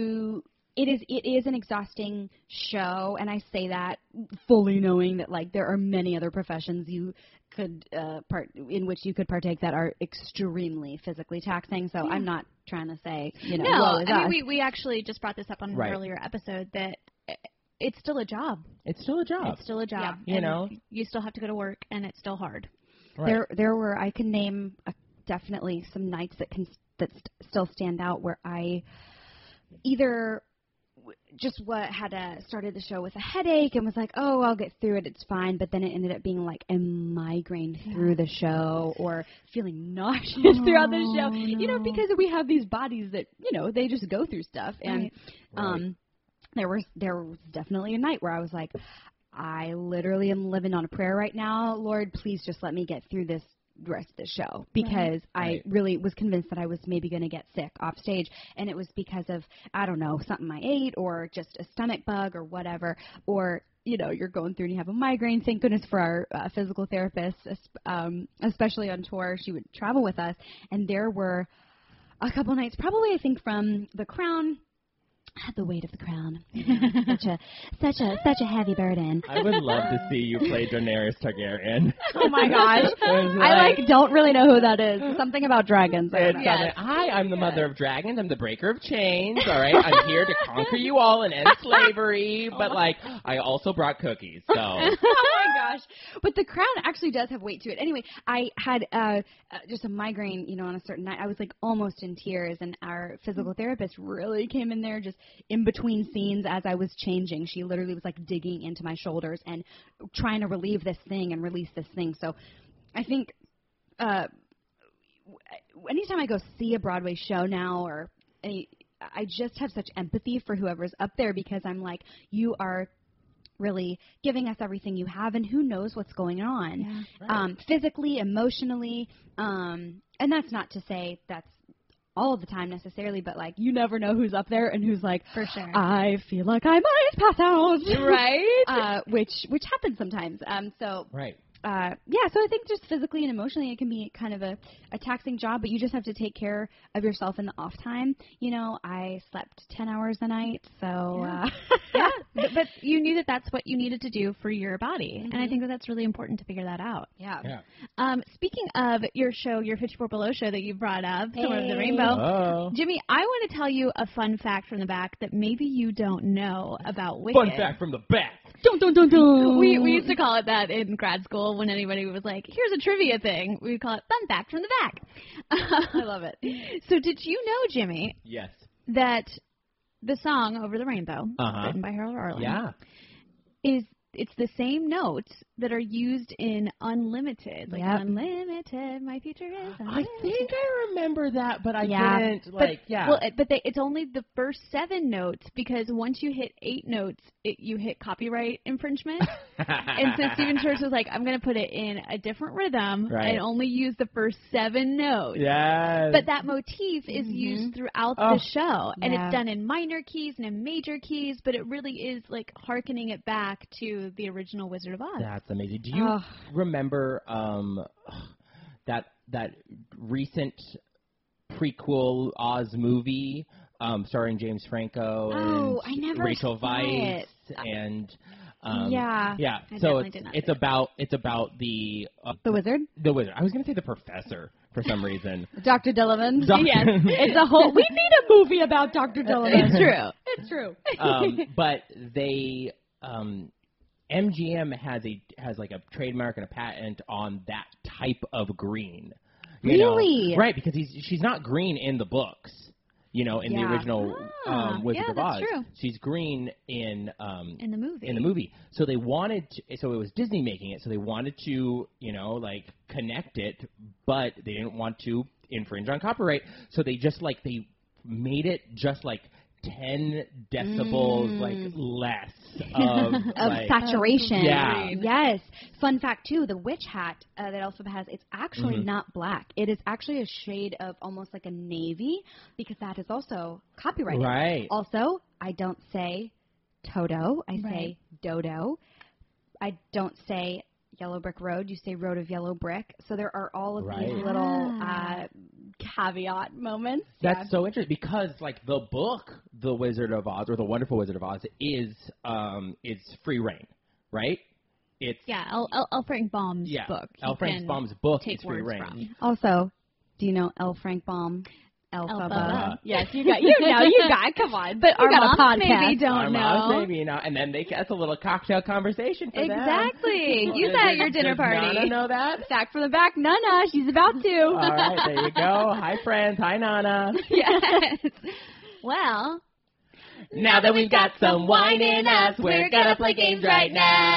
it is an exhausting show, and I say that fully knowing that there are many other professions you could in which you could partake that are extremely physically taxing. So I'm not trying to say No, woe is I us. mean we actually just brought this up on an earlier episode that it's still a job. It's still a job. It's still a job. Yeah. You still have to go to work, and it's still hard. Right. There were, I can name definitely some nights that still stand out where I either just had started the show with a headache and was like, oh, I'll get through it, it's fine, but then it ended up being like a migraine through the show or feeling nauseous throughout the show, because we have these bodies that, they just go through stuff. And there was definitely a night where I was like, I literally am living on a prayer right now. Lord, please just let me get through this rest of the show, because I really was convinced that I was maybe going to get sick off stage, and it was because of, I don't know, something I ate or just a stomach bug or whatever, or you're going through and you have a migraine. Thank goodness for our physical therapist, especially on tour. She would travel with us, and there were a couple nights, probably I think from The Crown. The weight of the crown. Such a heavy burden. I would love to see you play Daenerys Targaryen. Oh my gosh. I don't really know who that is. Something about dragons. Hi, I'm the mother of dragons. I'm the breaker of chains. All right, I'm here to conquer you all and end slavery. But I also brought cookies. So. Oh my gosh. But The Crown actually does have weight to it. Anyway, I had just a migraine, on a certain night. I was almost in tears, and our physical therapist really came in there just in between scenes as I was changing. She literally was digging into my shoulders and trying to relieve this thing and release this thing. So I think anytime I go see a Broadway show now, or I just have such empathy for whoever's up there, because I'm like, you are really giving us everything you have, and who knows what's going on physically, emotionally, and that's not to say that's all of the time necessarily, but you neso who's up there and who's for sure, I feel like I might pass out, right? Which happens sometimes. So I think just physically and emotionally it can be kind of a taxing job, but you just have to take care of yourself in the off time. I slept 10 hours a night, so but you knew that that's what you needed to do for your body, and I think that's really important to figure that out. Speaking of your show, your 54 Below show that you brought up, Somewhere Over the Rainbow, Jimmy, I want to tell you a fun fact from the back that maybe you don't know about Wicked. Fun fact from the back. Dun, dun, dun, dun. We used to call it that in grad school when anybody was like, here's a trivia thing. We would call it fun fact from the back. I love it. So did you know, Jimmy, Yes. that the song Over the Rainbow, written by Harold Arlen, it's the same notes that are used in Unlimited. Unlimited, my future is unlimited. I think I remember that, but I didn't. Well, it's only the first 7 notes, because once you hit 8 notes, you hit copyright infringement. And so Stephen Schwartz was like, I'm going to put it in a different rhythm and only use the first 7 notes. Yes. But that motif is used throughout the show. And it's done in minor keys and in major keys, but it really is hearkening it back to the original Wizard of Oz. That's amazing. Do you remember that recent prequel Oz movie starring James Franco Oh, I and never Rachel saw Weisz it. and Yeah. I So definitely did not it's see about the Wizard? the wizard. I was going to say the professor for some reason. Dr. Delavan. Yes. It's a whole. We need a movie about Dr. Delavan. It's true. It's true. But they MGM has like a trademark and a patent on that type of green. You know? Really? Right, because she's not green in the books. You know, in the Yeah. original Wizard yeah, of that's Oz, true. she's green in In the movie. In the movie, so they wanted to. So it was Disney making it. So they wanted to, like connect it, but they didn't want to infringe on copyright. So they just they made it just 10 decibels less of Saturation. Yeah. Yes. Fun fact too: the witch hat that Elphaba has, it's actually not black. It is actually a shade of almost like a navy, because that is also copyrighted. Right. Also, I don't say Toto. I Right. say Dodo. I don't say Yellow Brick Road. You say Road of Yellow Brick. So there are all of Right. these little caveat moments. That's so interesting because the book, The Wizard of Oz, or The Wonderful Wizard of Oz, is free reign, right? It's L. Frank Baum's book. L. Frank Baum's book take is free words reign. from. Also, do you know L. Frank Baum? Elphaba. Yes, you got. You know, you got. Come on, But our got a moms podcast. maybe don't Our moms know. maybe and then that's a little cocktail conversation for them. Exactly. Use that at your dinner Does party. Nana know that? Stack from the back, Nana. She's about to. All right, there you go. Hi, friends. Hi, Nana. Yes. Well, Now that we've got some wine in us, we're gonna play games right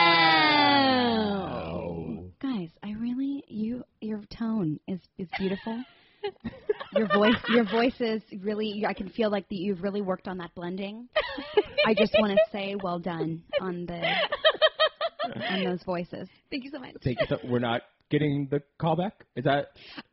now. Guys, I really your tone is beautiful. Your voice is really. I can feel like that you've really worked on that blending. I just want to say, well done on those voices. thank you so much. We're not getting the callback. Is that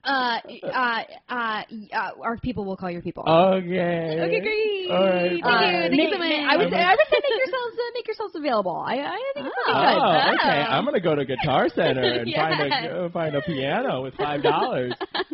Our people will call your people. okay? Okay, great. All right. Thank you so much. I would say make yourselves available. I think it's pretty good. Oh, okay. I'm gonna go to Guitar Center and find a piano with $5.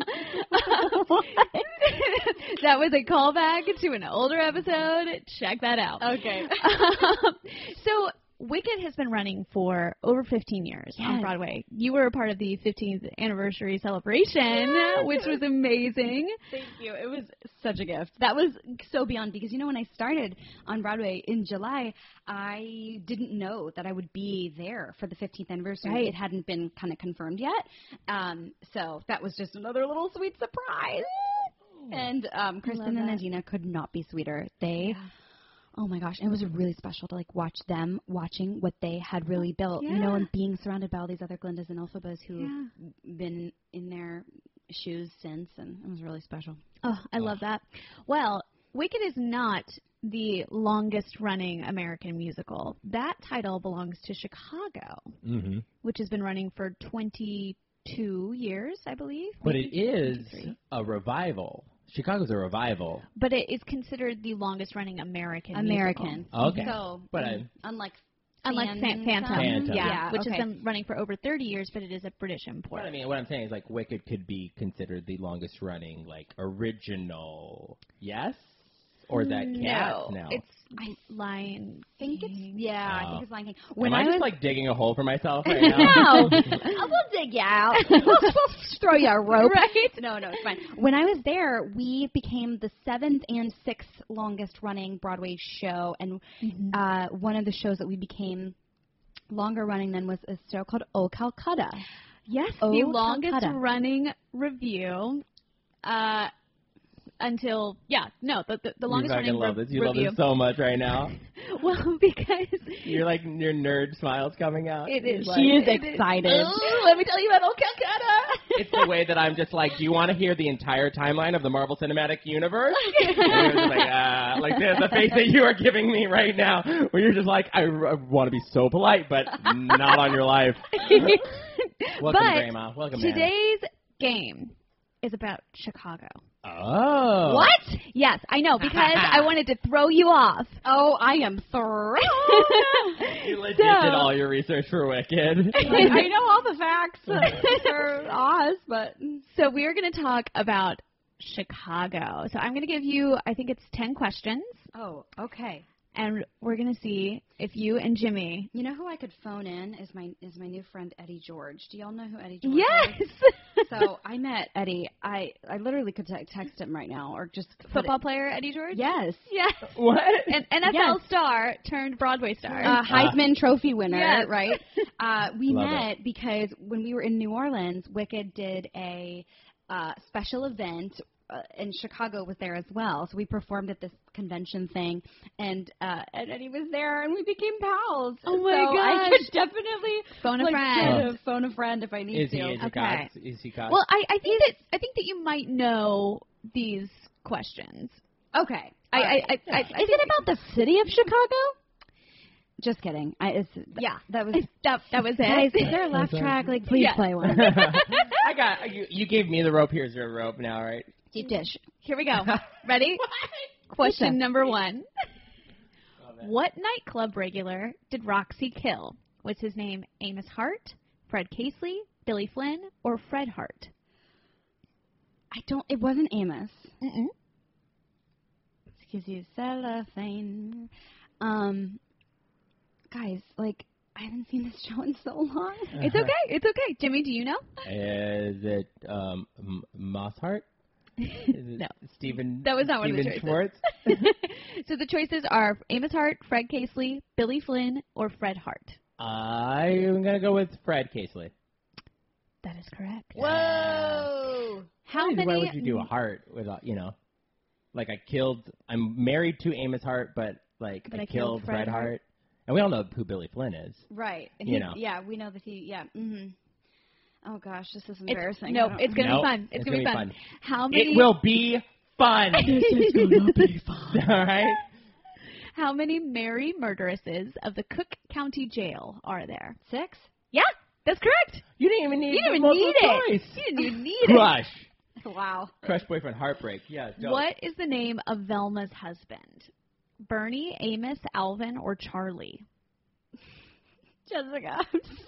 That was a callback to an older episode. Check that out. Okay. So Wicked has been running for over 15 years on Broadway. You were a part of the 15th anniversary celebration, which was amazing. Thank you. It was such a gift. That was so beyond, because when I started on Broadway in July, I didn't know that I would be there for the 15th anniversary. Right. It hadn't been kind of confirmed yet. So that was just another little sweet surprise. And Kristen and Adina could not be sweeter. Oh my gosh, it was really special to watch them watching what they had really built, and being surrounded by all these other Glindas and Elphabas who've been in their shoes since, and it was really special. Oh, I love that. Well, Wicked is not the longest running American musical. That title belongs to Chicago, which has been running for 22 years, I believe. But it is a revival. Chicago's a revival. But it is considered the longest running American American. musical. Okay. So, But Unlike Phantom. Phantom. which has been running for over 30 years, but it is a British import. But I mean, what I'm saying is Wicked could be considered the longest running original. Yes? Or is that Cats now? It's Lion King. I think it's Lion King. Am I just digging a hole for myself right now? No, we'll dig you out. We'll throw you a rope. Right? No, it's fine. When I was there, we became the 7th and 6th longest running Broadway show, and one of the shows that we became longer running than was a show called Oh Calcutta. Yes, Oh, the longest Calcutta. running review. Until the longest running I love this. You review. love this so much right now. Well, because Your your nerd smile's coming out. it is. She is excited. Let me tell you about Old Calcutta. It's the way that I'm just do you want to hear the entire timeline of the Marvel Cinematic Universe? And you're just the face that you are giving me right now, where you're just I want to be so polite, but not on your life. Welcome, Grandma. Welcome, man. Today's game is about Chicago. Oh. What? Yes, I know, because I wanted to throw you off. Oh, I am thrilled. You legit did all your research for Wicked. I know all the facts for Oz, but So we are going to talk about Chicago. So I'm going to give you, I think it's 10 questions, Oh, okay. and we're going to see if you and Jimmy. You know who I could phone in is my new friend Eddie George. Do y'all know who Eddie George Yes! is? So I met Eddie. I literally could text him right now or just put Football player Eddie George? Yes. Yes. What? An NFL Yes. star turned Broadway star. Heisman Trophy winner, Yes. right? We Love met because when we were in New Orleans, Wicked did a special event, and Chicago was there as well. So we performed at this convention thing, and Eddie was there, and we became pals. Oh my so I gosh. could definitely Phone a like, friend. phone a friend if I need Is he to. Okay. Is he caught? Well, I think that you might know these questions. Okay. I Is it about the city of Chicago? Just kidding. Yeah. That was That was it. guys. Is there a laugh track? Like, please Yeah. play one. I got you. You gave me the rope. Here's your rope now, right? Deep dish. Here we go. Ready? Question number 1. What nightclub regular did Roxy kill? Was his name Amos Hart, Fred Casely, Billy Flynn, or Fred Hart? It wasn't Amos. Mm-mm. Excuse you, cellophane. Guys, like, I haven't seen this show in so long. It's okay. It's okay. Jimmy, do you know? Is it Mosshart? Is it No. Stephen. That was not one of the Stephen choices. Schwartz. So the choices are Amos Hart, Fred Casely, Billy Flynn, or Fred Hart. I'm gonna go with Fred Casely. That is correct. Whoa! How Why many? would you do a heart without like I'm married to Amos Hart, but like But I I killed killed Fred Fred Hart. Hart. And we all know who Billy Flynn is. Right. You know. Yeah, we know that he, yeah. Mm-hmm. Oh, gosh, this is It's, embarrassing. no, I don't- it's gonna Nope. be fun. It's gonna be fun. How many? It will be fun. This is going to be fun. All right. How many Mary murderesses of the Cook County Jail are there? 6? Yeah, that's correct. You didn't even need You didn't the even need multiple it. choice. You didn't even need it. Crush. Wow. Crush boyfriend heartbreak. Yeah. Dope. What is the name of Velma's husband? Bernie, Amos, Alvin, or Charlie? Jessica.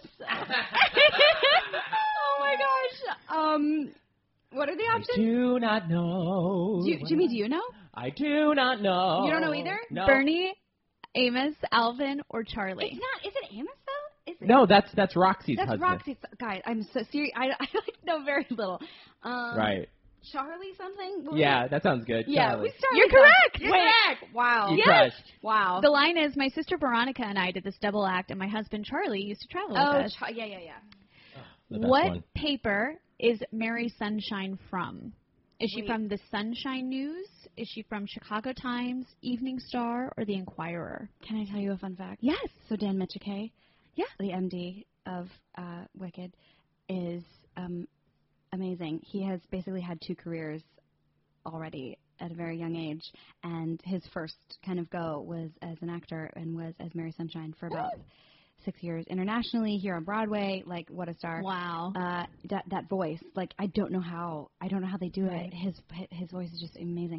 Oh, my gosh. What are the I options? do not know. Jimmy, do you know? I do not know. You don't know either? No. Bernie, Amos, Alvin, or Charlie? It's not. Is it Amos, though? Is it? No, that's Roxy's That's husband. Roxy. Guys, I'm so serious. I like know very little. Right. Charlie something? What was Yeah, it? that sounds good. Yeah, Charlie. we started. You're correct. You're Wait. correct. Wow. You Yes. crushed. Wow. The line is, my sister Veronica and I did this double act, and my husband Charlie used to travel with us. Yeah. The best What one. paper is Mary Sunshine from? Is she Wait. from the Sunshine News? Is she from Chicago Times, Evening Star, or the Inquirer? Can I tell you a fun fact? Yes. So Dan Mitchell, Yeah. the MD of Wicked, is amazing. He has basically had 2 careers already at a very young age, and his first kind of go was as an actor and was as Mary Sunshine for about 6 years internationally here on Broadway. Like, what a star! Wow. That voice, like, I don't know how they do Right. it. His voice is just amazing.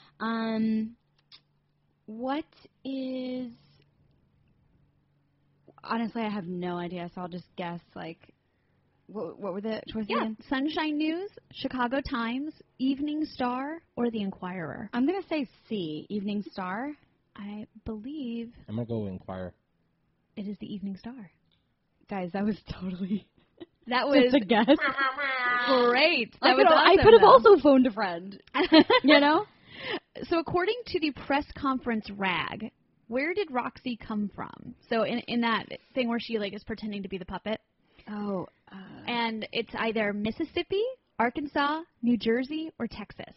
What is? Honestly, I have no idea, so I'll just guess. Like, what were the choices Yeah. again? Sunshine News, Chicago Times, Evening Star, or the Inquirer? I'm gonna say C, Evening Star. I believe I'm gonna go inquire. it is the Evening Star. Guys, that was totally That was just a guess. great. That I was could have awesome, also phoned a friend. You know? So according to the press conference rag, where did Roxy come from? So in that thing where she like is pretending to be the puppet, Oh, and it's either Mississippi, Arkansas, New Jersey, or Texas.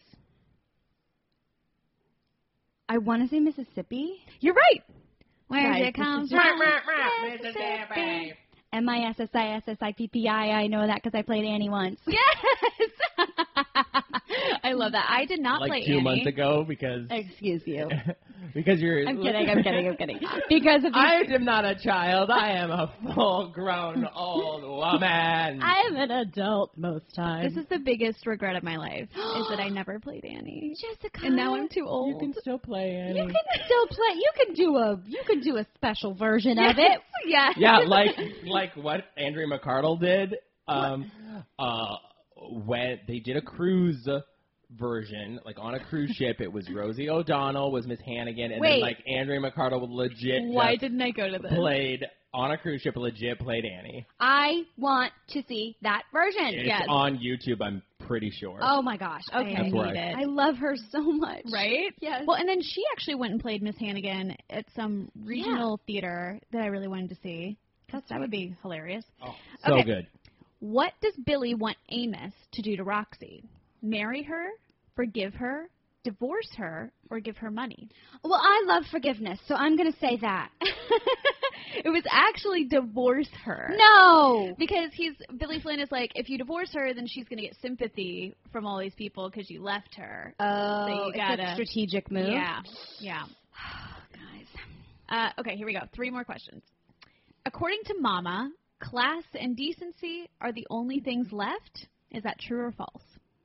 I want to say Mississippi. You're right. Where Guys, did it come this is from? Mississippi. Mississippi. I know that because I played Annie once. Yes. I love that. I did not play Like 2 Annie. months ago because Excuse you. because you're. I'm kidding. Because of I am not a child. I am a full-grown old woman. I am an adult most times. This is the biggest regret of my life is that I never played Annie. Jessica. And now I'm too You old. can still play Annie. You can still play. You can do a special version of it. Yeah. Yeah, like what Andrea McCardle did. When they did a cruise version, like on a cruise ship, it was Rosie O'Donnell was Miss Hannigan, and Wait. then like Andrea McCardle legit Why just didn't I go to this? played on a cruise ship, legit played Annie. I want to see that version. It's Yes. on YouTube, I'm pretty sure. Oh my gosh. Okay. I That's where need it. I love her so much. Right? Yes. Well, and then she actually went and played Miss Hannigan at some regional theater that I really wanted to see. That would be hilarious. Oh, so Okay. good. What does Billy want Amos to do to Roxy? Marry her, forgive her, divorce her, or give her money? Well, I love forgiveness, so I'm going to say that. It was actually divorce her. No. Because Billy Flynn is like, if you divorce her, then she's going to get sympathy from all these people because you left her. Oh, you it's gotta- a strategic move. Yeah. Guys. Okay, here we go. 3 more questions. According to Mama, class and decency are the only things left. Is that true or false?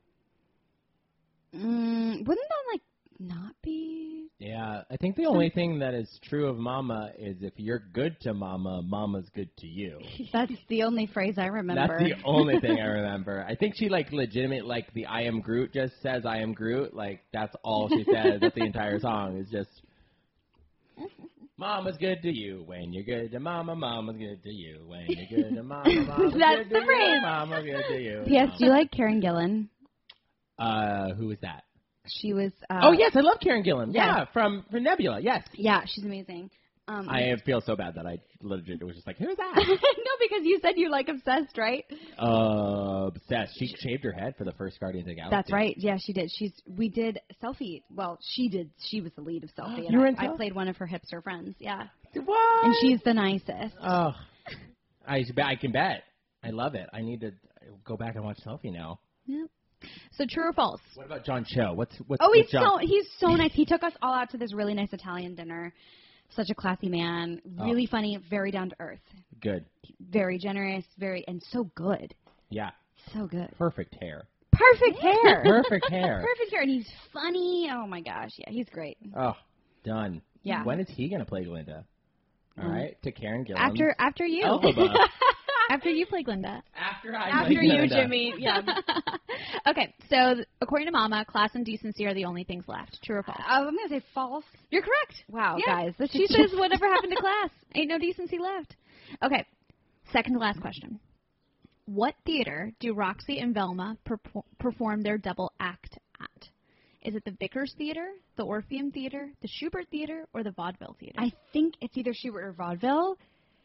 Wouldn't that, not be? Yeah, I think the only thing that is true of Mama is if you're good to Mama, Mama's good to you. That's the only phrase I remember. That's the only thing I remember. I think she, legitimate, the I am Groot just says I am Groot. That's all she says. That's the entire song is just, Mama's good to you when you're good to Mama. Mama's good to you when you're good to Mama. Mama's That's good the to phrase. You, Mama's good to you. P.S. Do you like Karen Gillan? Who is that? She was. Oh, yes, I love Karen Gillan. yes. Yeah, from Nebula, yes. Yeah, she's amazing. I feel so bad that I legit was just like, who's that? no, because you said you like Obsessed, right? Obsessed. She shaved her head for the first Guardians of the Galaxy. That's right. Yeah, she did. We did Selfie. Well, she did. She was the lead of Selfie. You were and in I Selfie? played one of her hipster friends. Yeah. What? And she's the nicest. Oh, I can bet. I love it. I need to go back and watch Selfie now. Yep. So true or false? What about John Cho? What's Oh, he's John? he's so nice. He took us all out to this really nice Italian dinner. Such a classy man. Really funny. Very down to earth. Good. Very generous. And so good. Yeah. So good. Perfect hair. Perfect hair. Perfect hair. Perfect hair. And he's funny. Oh my gosh. Yeah, he's great. Oh, done. Yeah. When is he gonna play Glinda? All right, to Karen Gillan. After you. Elphaba. After you play Glinda. After I After play you, Glinda. Jimmy. Yeah. Okay, so according to Mama, class and decency are the only things left. True or false? I'm going to say false. You're correct. Wow, Yeah. guys. This She is says whatever happened to class. Ain't no decency left. Okay, second to last question. What theater do Roxy and Velma perform their double act at? Is it the Vickers Theater, the Orpheum Theater, the Schubert Theater, or the Vaudeville Theater? I think it's either Schubert or Vaudeville.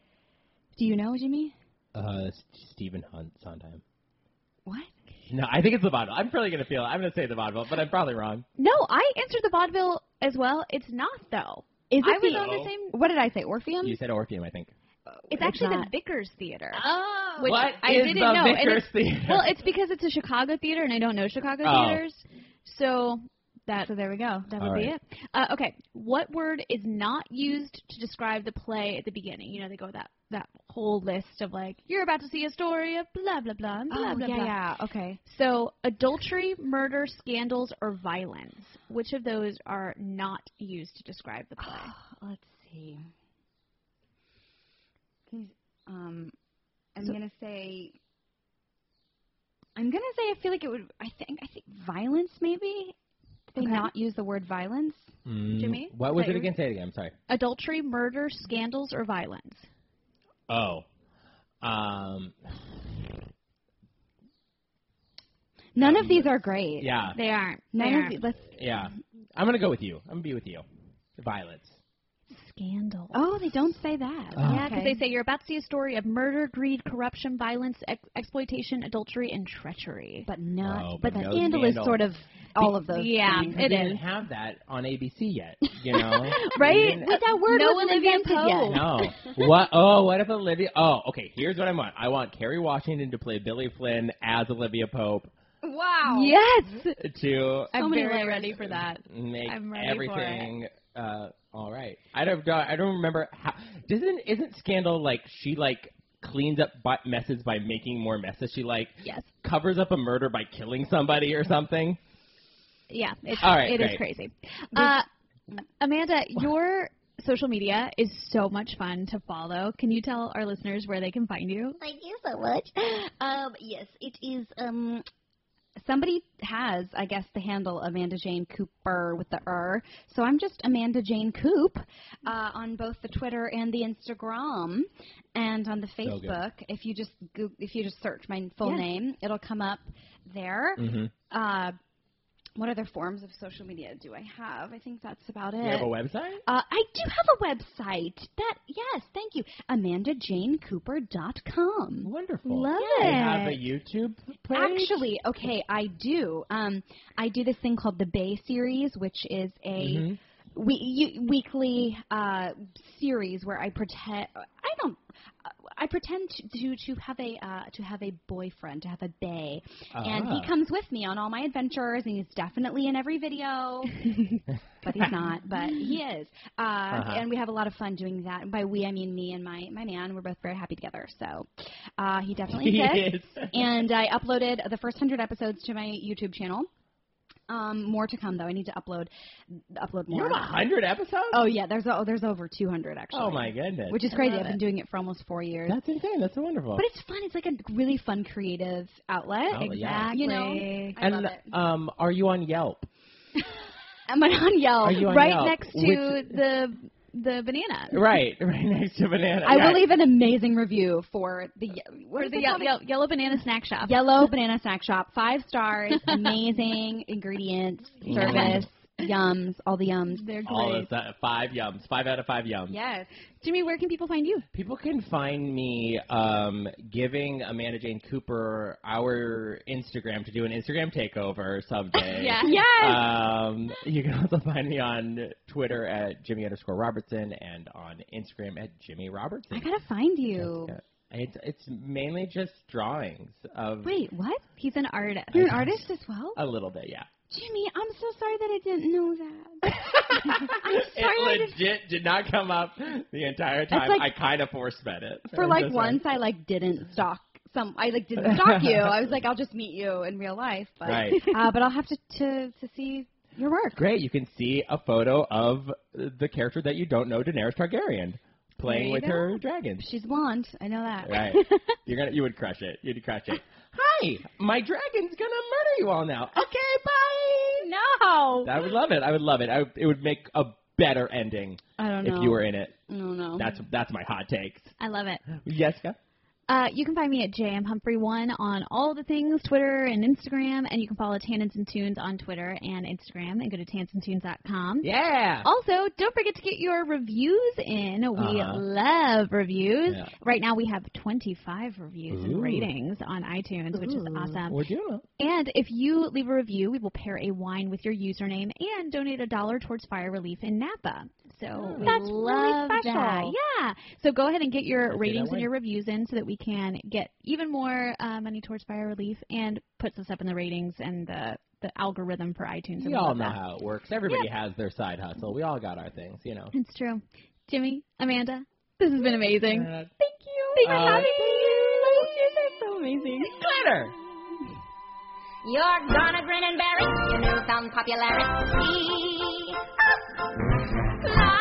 Do you know, Jimmy? Stephen Hunt Sondheim. What? No, I think it's the Vaudeville. I'm probably I'm gonna say the Vaudeville, but I'm probably wrong. No, I answered the Vaudeville as well. It's not, though. Is I it was the, on the same... What did I say? Orpheum? You said Orpheum, I think. It's actually not. the Vickers Theater. Oh. Which What I is didn't the know. And Vickers it's- Theater? Well, it's because it's a Chicago theater, and I don't know Chicago Oh. theaters. So So there we go. that All would be right. it. Okay, what word is not used to describe the play at the beginning? You know, they go that whole list of you're about to see a story of blah, blah, blah, and blah, Oh, blah, yeah, blah. yeah. Okay. So adultery, murder, scandals, or violence. Which of those are not used to describe the play? Let's see. I'm gonna say I feel like it would. I think violence maybe. Did they Okay. not use the word violence? Jimmy? What was Is that it again? Say it again. I'm sorry. Adultery, murder, scandals, or violence. Oh. None of these are great. Yeah. They aren't. None They of aren't. these. Let's. Yeah. I'm gonna go with you. I'm gonna be with you. Violence. Scandal. Oh, they don't say that. Oh. Yeah, because they say you're about to see a story of murder, greed, corruption, violence, exploitation, adultery, and treachery. but not. Oh, but but no scandal is scandal. sort of all of those. Yeah, things. Because it they is. didn't have that on ABC yet. You know. Right? We didn't- But that word No wasn't Olivia invented Pope. yet. No. What? Oh, what if Olivia? Oh, okay. Here's what I want. I want Kerry Washington to play Billy Flynn as Olivia Pope Wow. Yes. to I'm many very layers. ready for that. make I'm ready everything all right. I don't remember how. Isn't Scandal she cleans up messes by making more messes? She Yes. covers up a murder by killing somebody or something. Yeah. It's, All right, it is great. crazy. Amanda, your social media is so much fun to follow. Can you tell our listeners where they can find you? Thank you so much. Yes, it is somebody has, I guess, the handle Amanda Jane Cooper with the so I'm just Amanda Jane Coop on both the Twitter and the Instagram, and on the Facebook. If you just search my full name, it'll come up there. Mm-hmm. What other forms of social media do I have? I think that's about it. You have a website? I do have a website. Yes, thank you. AmandaJaneCooper.com. Wonderful. Love Do it. you have a YouTube page? Actually, okay, I do. I do this thing called the Bay Series, which is a weekly series where I pretend to have a boyfriend, to have a bae, and he comes with me on all my adventures, and he's definitely in every video, but he's not, but he is, and we have a lot of fun doing that. And by we, I mean me and my man. We're both very happy together, so he definitely exists. And I uploaded the first 100 episodes to my YouTube channel. More to come, though. I need to upload more. You have 100 episodes? Oh, yeah. There's over 200, actually. Oh, my goodness. Which is crazy. I've been doing it for almost 4 years. That's insane. That's so wonderful. But it's fun. It's like a really fun, creative outlet. Oh, yeah. You know? I love it. Are you on Yelp? Am I on Yelp? Are you on Right Yelp? next to the banana. Right next to banana. I will leave an amazing review for the Yellow Banana Snack Shop. Yellow Banana Snack Shop. 5 stars. Amazing ingredients, service, yums, all the yums. They're great. All of that, 5 yums. 5 out of 5 yums. Yes. Jimmy, where can people find you? People can find me giving Amanda Jane Cooper our Instagram to do an Instagram takeover someday. Yeah. Yes. You can also find me on Twitter at Jimmy_Robertson and on Instagram at Jimmy Robertson. I gotta find you. It's mainly just drawings of. Wait, what? He's an artist. You're an artist as well? A little bit, yeah. Jimmy, I'm so sorry that I didn't know that. I'm sorry. It legit did not come up the entire time. like- I kind of force-fed it. For like once, I like didn't stalk didn't stalk you. I was like, I'll just meet you in real life, but Right. But I'll have to see your work. Great. You can see a photo of the character that you don't know, Daenerys Targaryen, playing with her dragons. She's blonde. I know that. Right. You would crush it. You'd crush it. Hi, my dragon's gonna murder you all now. Okay, bye. No. I would love it. I would love it. It would make a better ending. I don't know. If you were in it. I don't know. That's my hot takes. I love it. Jessica? You can find me at JMHumphrey1 on all the things, Twitter and Instagram, and you can follow Tannins and Tunes on Twitter and Instagram, and go to tanzandtunes.com. Yeah. Also, don't forget to get your reviews in. We love reviews. Yeah. Right now we have 25 reviews and ratings on iTunes, which is awesome. We're doing it. And if you leave a review, we will pair a wine with your username and donate $1 towards fire relief in Napa. So we That's love really special. that. Yeah. So go ahead and get your Let's ratings do that and your reviews in so that we can get even more money towards fire relief and puts us up in the ratings and the algorithm for iTunes. We all know how it works. Everybody has their side hustle. We all got our things, you know. It's true. Jimmy, Amanda, this has been amazing. Thank you. Thanks for having me. You guys are so amazing. Glitter. You're gonna grin and bear it, your newfound popularity. La